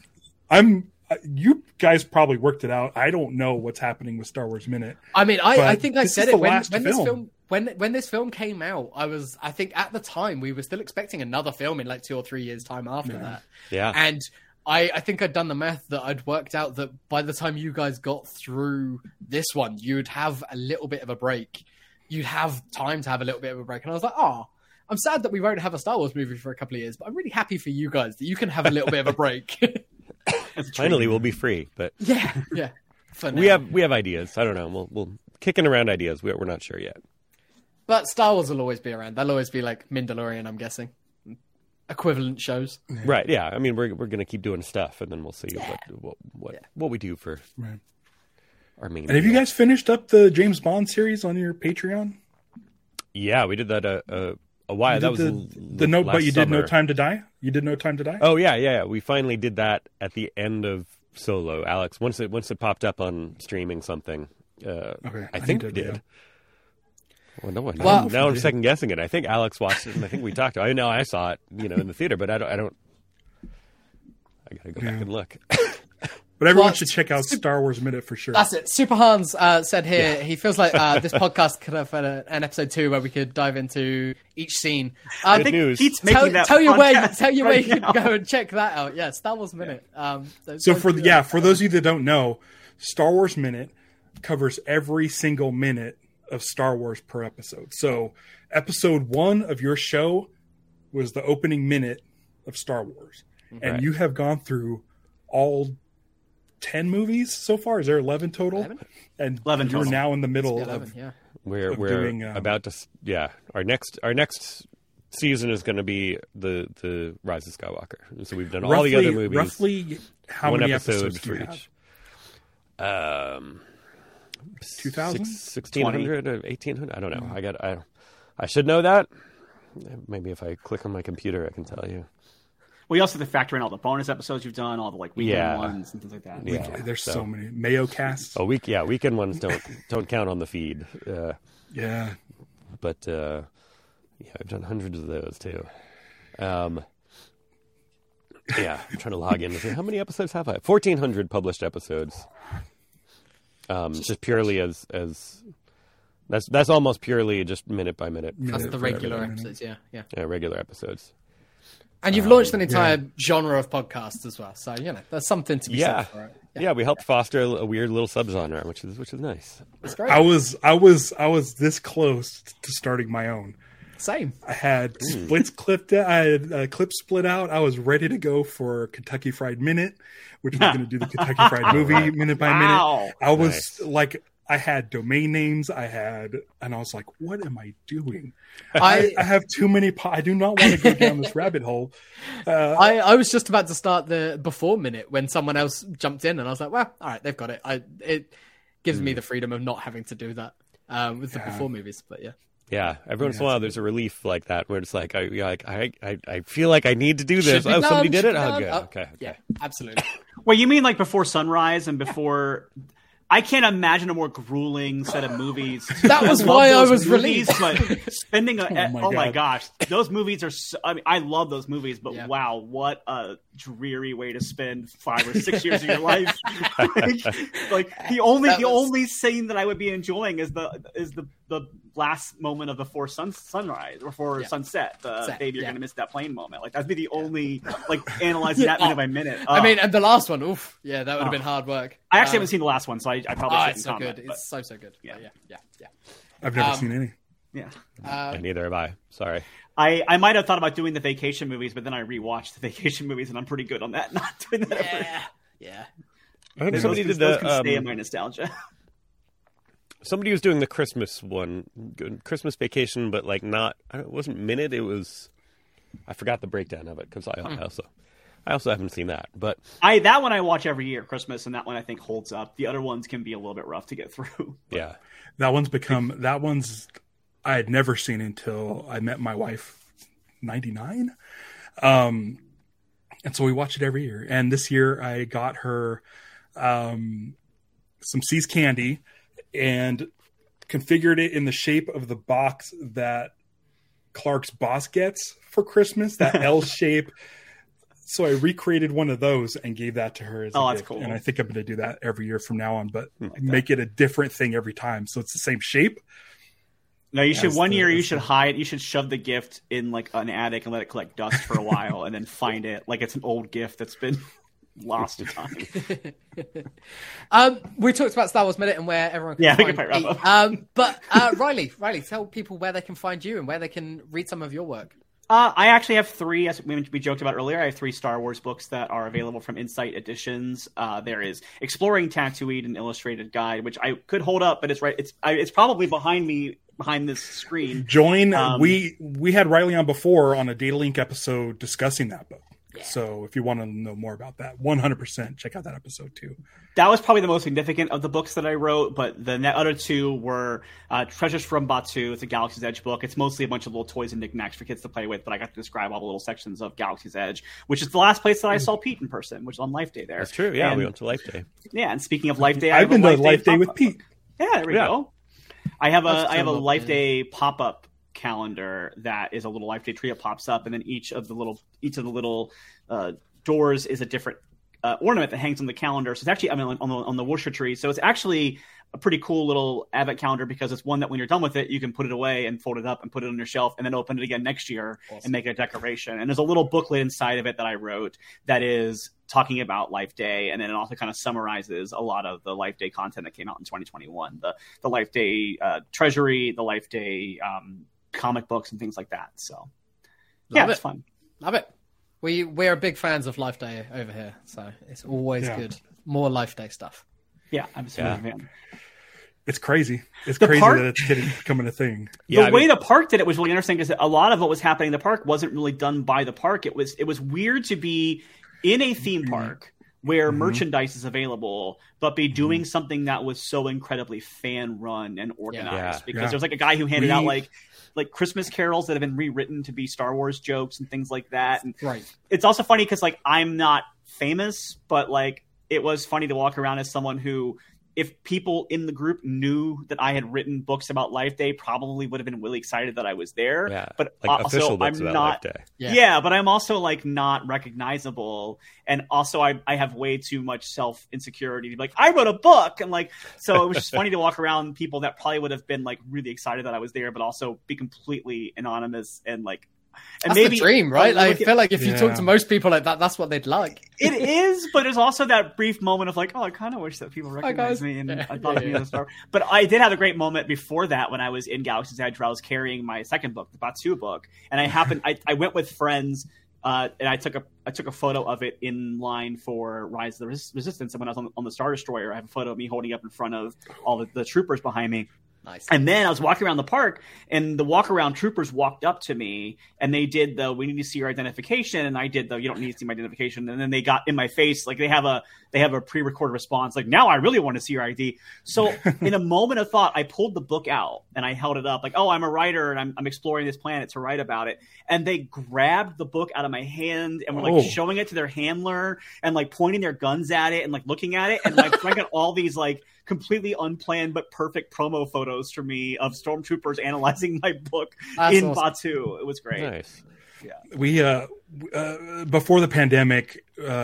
you guys probably worked it out. I don't know what's happening with Star Wars Minute. I mean, I think I this said is it the when this film came out. I think at the time we were still expecting another film in like 2 or 3 years time after that. Yeah. And I think I'd done the math that I'd worked out that by the time you guys got through this one, you'd have a little bit of a break. You'd have time to have a little bit of a break. And I was like, I'm sad that we won't have a Star Wars movie for a couple of years, but I'm really happy for you guys that you can have a little bit of a break. Finally, we'll be free, but yeah. For now. we have ideas. I don't know. We'll kicking around ideas. We're not sure yet. But Star Wars will always be around. They'll always be like Mandalorian, I'm guessing. Equivalent shows. Right? Yeah. I mean, we're going to keep doing stuff, and then we'll see what we do for our main. And have you guys finished up the James Bond series on your Patreon? Yeah, we did that a while. That was the note, but you did No Time to Die. You did No Time to Die. Oh yeah. We finally did that at the end of Solo, Alex. Once it popped up on streaming something. I think we did. Well, now I'm second guessing it. I think Alex watched it, and I think we talked. I know I saw it, in the theater, but I don't. I gotta go back and look. But everyone should check out Star Wars Minute for sure. That's it. Super Hans said here he feels like this podcast could have had an episode 2 where we could dive into each scene. Good news. Tell you where you can go and check that out. Yeah, Star Wars Minute. So for those of you that don't know, Star Wars Minute covers every single minute of Star Wars per episode. So episode 1 of your show was the opening minute of Star Wars, and you have gone through all 10 movies so far. Is there 11 total? 11? And 11 you're total. now in the middle 11, of yeah. We're doing, about to our next season is going to be the Rise of Skywalker. So we've done all the other movies. Roughly how one many episode episodes do for you each. have? 2,000? 1,600 or 1,800. I don't know. I should know that. Maybe if I click on my computer, I can tell you. Well, you also have to factor in all the bonus episodes you've done, all the weekend ones and things like that. Yeah, There's so many Mayo casts. Weekend ones don't count on the feed. Yeah, but I've done hundreds of those too. I'm trying to log in to see how many episodes have I? 1,400 published episodes. Just purely as That's almost purely just minute by minute. That's the regular minute. episodes, yeah. Yeah, regular episodes. And you've launched an entire genre of podcasts as well, so there's something to be said for it. Yeah, we helped foster a weird little subgenre, which is nice. It's great. I was this close to starting my own. Same. I had splits clipped. I had clips split out. I was ready to go for Kentucky Fried Minute, which was going to do the Kentucky Fried Movie minute by minute. I was like, I had domain names. And I was like, what am I doing? I have too many. I do not want to go down this rabbit hole. I was just about to start the before minute when someone else jumped in, and I was like, well, all right, they've got it. It gives me the freedom of not having to do that with the before movies, but yeah. Yeah, every once in a while there's a relief like that where it's like I feel like I need to do this. Should be done, somebody did should it. be Oh, done. good. Oh, Okay. Yeah, absolutely. Well, you mean like before Sunrise and before? I can't imagine a more grueling set of movies. That was love why I those was movies, released. But spending oh my God. gosh, those movies are. I mean, I love those movies, but Yeah. wow, what a dreary way to spend 5 or 6 years of your life. like the only scene that I would be enjoying is the last moment of before sunrise or for sunset. Babe, you're gonna miss that plane moment. Like that'd be the only analyzing that minute by minute. I mean, and the last one, oof, yeah, that would have been hard work. I actually haven't seen the last one, so I probably shouldn't it's so comment. good. But, It's so good. Yeah. Yeah. I've never seen any. yeah. And neither have I. Sorry. I might have thought about doing the vacation movies, but then I rewatched the vacation movies, and I'm pretty good on that. Not doing that ever. Yeah. I think Those somebody can- did those can the stay in my nostalgia. somebody was doing the Christmas one, Christmas Vacation, but like not. It wasn't minute. It was. I forgot the breakdown of it because I also haven't seen that. But That one I watch every year, Christmas, and that one I think holds up. The other ones can be a little bit rough to get through. yeah, That one's I had never seen until I met my wife, 99. And so we watch it every year. And this year I got her some See's candy and configured it in the shape of the box that Clark's boss gets for Christmas, that L shape. So I recreated one of those and gave that to her as a that's gift. cool. And I think I'm going to do that every year from now on, but make it a different thing every time. So it's the same shape. No, you should. You should the- hide. You should shove the gift in like an attic and let it collect dust for a while, and then find it like it's an old gift that's been lost to time. We talked about Star Wars Minute and where everyone can Yeah, we find can probably wrap Pete. But Riley, tell people where they can find you and where they can read some of your work. I actually have 3, as we joked about earlier. I have 3 Star Wars books that are available from Insight Editions. There is Exploring Tatooine, an illustrated guide, which I could hold up, but it's probably behind me, behind this screen. Join. We had Riley on before on a Data Link episode discussing that book. So if you want to know more about that, 100% check out that episode too. That was probably the most significant of the books that I wrote, but the other 2 were Treasures from Batuu. It's a Galaxy's Edge book. It's mostly a bunch of little toys and knickknacks for kids to play with, but I got to describe all the little sections of Galaxy's Edge, which is the last place that I saw Pete in person, which was on Life Day there. that's true. Yeah, And- we went to Life Day. Yeah, and speaking of Life Day, I've been to Life Day with pop-up. Pete. Yeah, there we Yeah. go. I have That's a cool. Life Day pop-up calendar that is a little Life Day tree that pops up, and then each of the little doors is a different ornament that hangs on the calendar. So it's actually on the Worcester tree. So it's actually a pretty cool little advent calendar because it's one that when you're done with it, you can put it away and fold it up and put it on your shelf and then open it again next year and make it a decoration. And there's a little booklet inside of it that I wrote that is talking about Life Day, and then it also kind of summarizes a lot of the Life Day content that came out in 2021. The Life Day treasury, the Life Day comic books, and things like that. So Love it's it. fun. Love it. We're big fans of Life Day over here, so it's always good. More Life Day stuff. Yeah, I'm a fan. It's crazy. It's The crazy park- that it's becoming a thing. Yeah, The way the park did it was really interesting because a lot of what was happening in the park wasn't really done by the park. It was weird to be in a theme park where merchandise is available, but be doing something that was so incredibly fan run and organized. Yeah. Because there's like a guy who handed out like Christmas carols that have been rewritten to be Star Wars jokes and things like that. And Right. it's also funny because like I'm not famous, but like it was funny to walk around as someone who if people in the group knew that I had written books about Life Day, probably would have been really excited that I was there. Yeah, but like also, official books I'm about not. Life Day. Yeah, but I'm also like not recognizable, and also I have way too much self insecurity to be like, I wrote a book, and like, so it was just funny to walk around people that probably would have been like really excited that I was there, but also be completely anonymous and like. And that's maybe the dream, right? I feel like if you talk to most people like that, that's what they'd like. It is, but there's also that brief moment of like, oh, I kind of wish that people recognize me and I thought of me as a star. But I did have a great moment before that when I was in Galaxy's Edge, where I was carrying my second book, the Batuu book, and I went with friends. And I took a photo of it in line for Rise of the Resistance. And when I was on the Star Destroyer, I have a photo of me holding up in front of all the troopers behind me. Nice. And then I was walking around the park, and the walk-around troopers walked up to me, and they did the "we need to see your identification," and I did the "you don't need to see my identification." And then they got in my face, like they have a pre-recorded response, like, "Now I really want to see your ID." So in a moment of thought, I pulled the book out and I held it up, like, "Oh, I'm a writer, and I'm exploring this planet to write about it." And they grabbed the book out of my hand and were like showing it to their handler and like pointing their guns at it and like looking at it, and like I got all these like completely unplanned but perfect promo photos for me of stormtroopers analyzing my book in Batuu. It was great. Nice. Yeah. We before the pandemic,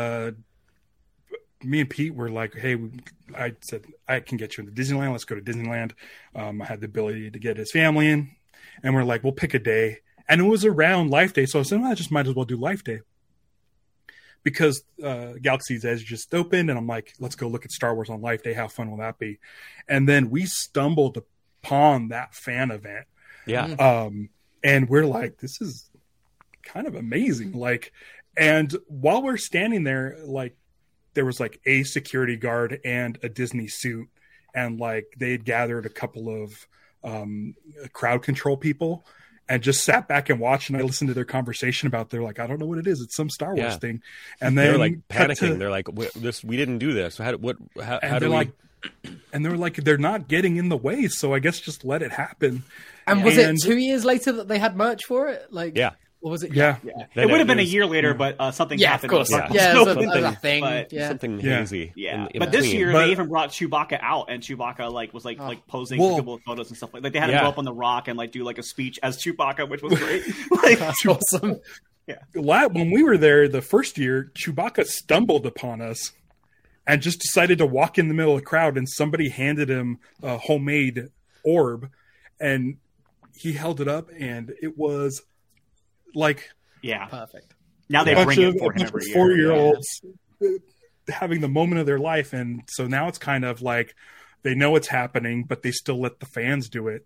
me and Pete were like, "Hey," I said, "I can get you into Disneyland. Let's go to Disneyland." I had the ability to get his family in, and we're like, "We'll pick a day." And it was around Life Day, so I said, "I just might as well do Life Day." Because Galaxy's Edge just opened, and I'm like, let's go look at Star Wars on Life Day. How fun will that be? And then we stumbled upon that fan event. Yeah. And we're like, this is kind of amazing. Like, and while we're standing there, like, there was like a security guard and a Disney suit, and like they'd gathered a couple of crowd control people. And just sat back and watched, and I listened to their conversation about. They're like, I don't know what it is. It's some Star Wars thing, and then they're like panicking. They're like, we didn't do this. How do we? And they're like, they're not getting in the way, so I guess just let it happen. And was it 2 years later that they had merch for it? Like, yeah. Or was it? Yeah. It would have been a year later, but something happened. Of course. Something hazy. Yeah, in but between. this year they even brought Chewbacca out, and Chewbacca was posing a couple of photos and stuff like. They had him go up on the rock and like do like a speech as Chewbacca, which was great. That's awesome. Yeah. When we were there the first year, Chewbacca stumbled upon us and just decided to walk in the middle of the crowd, and somebody handed him a homemade orb, and he held it up, and it was like, perfect. Now they bring it for him every year. 4-year-olds having the moment of their life, and so now it's kind of like they know it's happening, but they still let the fans do it.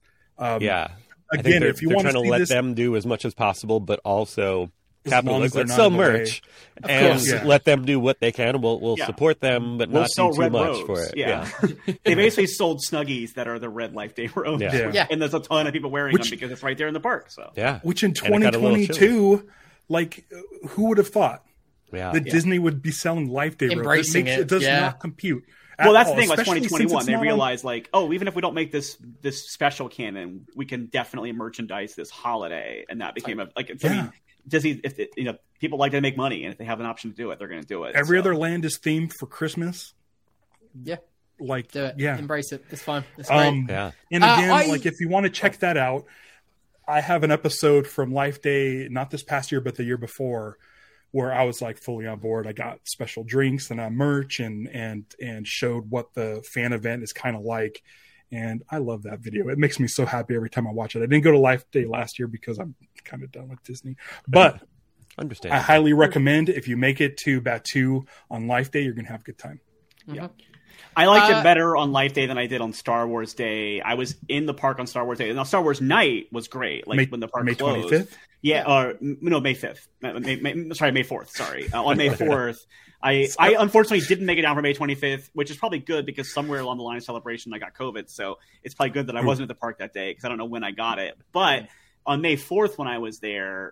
Again, if you want to trying to let them do as much as possible, but also capitalize. Let's sell merch and let them do what they can. We'll support them, but not do too much for it. Yeah. They basically sold Snuggies that are the red Life Day robes. Yeah. And there's a ton of people wearing them because it's right there in the park. So which in 2022, like, who would have thought that Disney would be selling Life Day robes? Embracing it. It does not compute. Well, that's the thing about 2021. They realized, like, even if we don't make this special canon, we can definitely merchandise this holiday, and that became Disney, if people like to make money, and if they have an option to do it, they're going to do it. Every other land is themed for Christmas. Yeah, like do it. Yeah, embrace it. It's fine. It's great. And again, like, if you want to check that out, I have an episode from Life Day, not this past year, but the year before, where I was like fully on board. I got special drinks and merch, and showed what the fan event is kind of like. And I love that video. It makes me so happy every time I watch it. I didn't go to Life Day last year because I'm kind of done with Disney. But I highly recommend, if you make it to Batuu on Life Day, you're going to have a good time. Yeah. I liked it better on Life Day than I did on Star Wars Day. I was in the park on Star Wars Day. Now, Star Wars Night was great. Like when the park closed. May 25th? Yeah, May 5th. May 4th, sorry. On May 4th. I unfortunately didn't make it down for May 25th, which is probably good because somewhere along the line of celebration I got COVID. So it's probably good that I wasn't at the park that day because I don't know when I got it. But on May 4th when I was there,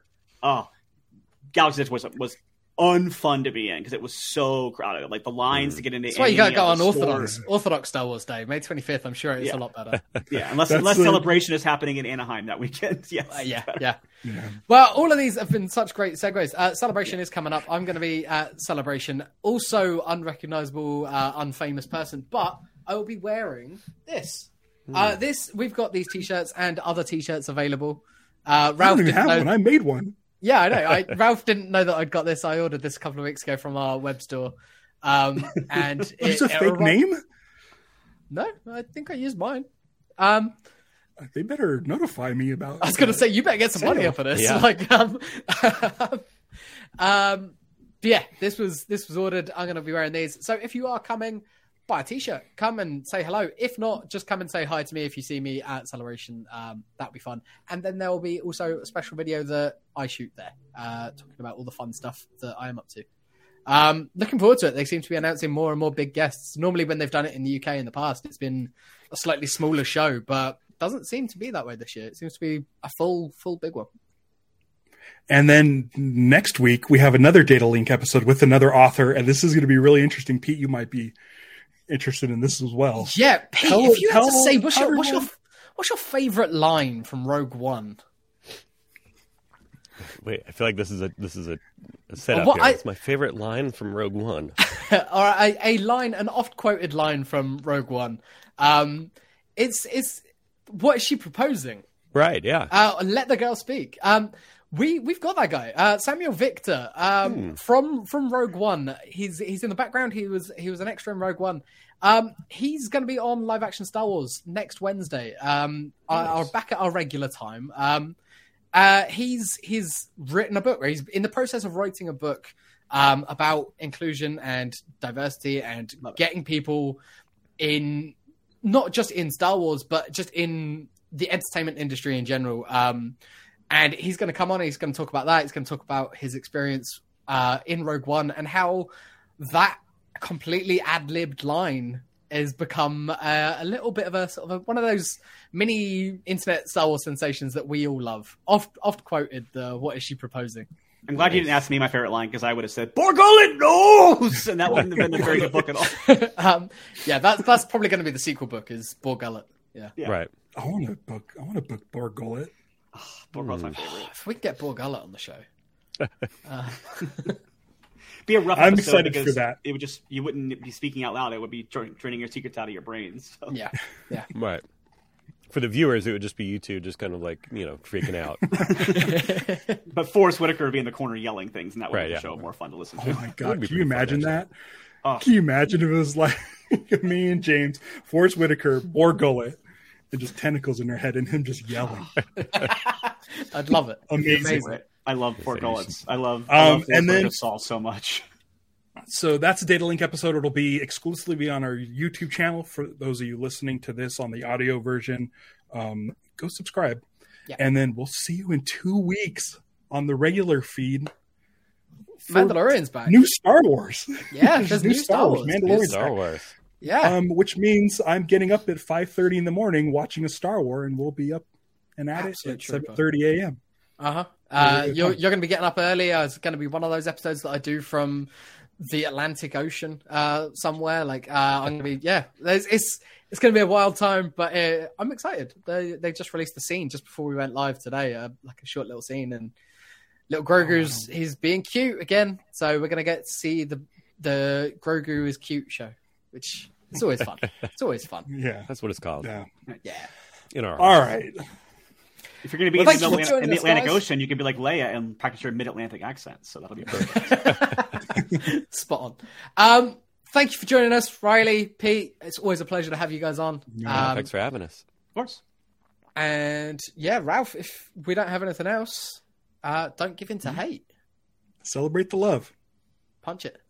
Galaxy's Edge was unfun to be in because it was so crowded. Like the lines to get into. That's why you got to go on Orthodox Star Wars Day, May 25th. I'm sure it's a lot better. Yeah, unless Celebration is happening in Anaheim that weekend. Yes. Yeah. Well, all of these have been such great segues. Celebration is coming up. I'm going to be at Celebration. Also, unrecognizable, unfamous person, but I will be wearing this. We've got these t-shirts and other t-shirts available. Ralph I don't even didn't have know. one. I made one. Yeah, I know. Ralph didn't know that I'd got this. I ordered this a couple of weeks ago from our web store. And It's a fake name? No, I think I used mine. They better notify me about. I was going to say, you better get some money up for this. Yeah. But yeah, this was ordered. I'm going to be wearing these. So if you are coming, buy a t-shirt. Come and say hello. If not, just come and say hi to me if you see me at Celebration. That'll be fun. And then there will be also a special video that I shoot there, talking about all the fun stuff that I am up to. Looking forward to it. They seem to be announcing more and more big guests. Normally when they've done it in the UK in the past, it's been a slightly smaller show, but doesn't seem to be that way this year. It seems to be a full big one. And then next week we have another Data Link episode with another author, and this is going to be really interesting. Pete, you might be interested in this as well. Yeah, Pete, if you had to say, what's your favorite line from Rogue One? Wait, I feel like this is a setup What here. I- It's my favorite line from Rogue One. Or a line, an oft-quoted line from Rogue One. It's what is she proposing? Right, yeah. Let the girl speak. We've got that guy, Samuel Victor, from Rogue One. He's in the background. He was an extra in Rogue One. He's going to be on live action Star Wars next Wednesday. Are back at our regular time. He's written a book, or he's in the process of writing a book about inclusion and diversity and getting people in, not just in Star Wars, but just in the entertainment industry in general. And he's going to come on, he's going to talk about that. He's going to talk about his experience in Rogue One and how that completely ad-libbed line has become a little bit of a sort of one of those mini internet Star Wars sensations that we all love. Oft quoted the "What is she proposing?" I'm glad you didn't ask me my favorite line, because I would have said Borgullet knows, and that wouldn't have been a very good book at all. Yeah, that's probably going to be the sequel book. Is Borgullet? Yeah. Right. I want a book Borgullet. Borgullet's my favorite. If we could get Borgullet on the show, Be a rough I'm episode excited because for that. It would just, you wouldn't be speaking out loud. It would be draining your secrets out of your brains. So. yeah. Right. For the viewers, it would just be you two just kind of like, freaking out. But Forrest Whitaker would be in the corner yelling things, and that would Right, make yeah. the show more fun to listen Oh to. my Would god! be Can you pretty fun, imagine that? Oh. Can you imagine if it was like me and James, Forrest Whitaker, Borgullet, and just tentacles in her head, and him just yelling? I'd love it. Amazing. I love Borgullets. I love and Forrest then- Whitaker's Saul so much. So that's a Data Link episode. It'll be exclusively on our YouTube channel for those of you listening to this on the audio version. Go subscribe. Yeah. And then we'll see you in 2 weeks on the regular feed. for Mandalorian's back. New Star Wars. Yeah, there's new Star Wars. Mandalorian's Star back. Wars. Yeah. Which means I'm getting up at 5:30 in the morning watching a Star Wars, and we'll be up and at Absolute it at trooper. 7:30 a.m. You're going to be getting up early. It's going to be one of those episodes that I do from the Atlantic Ocean somewhere. Like I'm going to be it's going to be a wild time, but I'm excited. They just released the scene just before we went live today, like a short little scene, and little Grogu's he's being cute again. So we're going to get to see the Grogu is cute show, which is always fun. It's always fun. Yeah. That's what it's called. Yeah. Yeah. In our All right. If you're going to be Well, in thanks for joining the us, Atlantic guys. Ocean, you could be like Leia and practice your mid-Atlantic accent. So that'll be perfect. Spot on. Thank you for joining us, Riley, Pete. It's always a pleasure to have you guys on. Thanks for having us. Of course. And yeah, Ralph, if we don't have anything else, don't give in to hate. Celebrate the love. Punch it.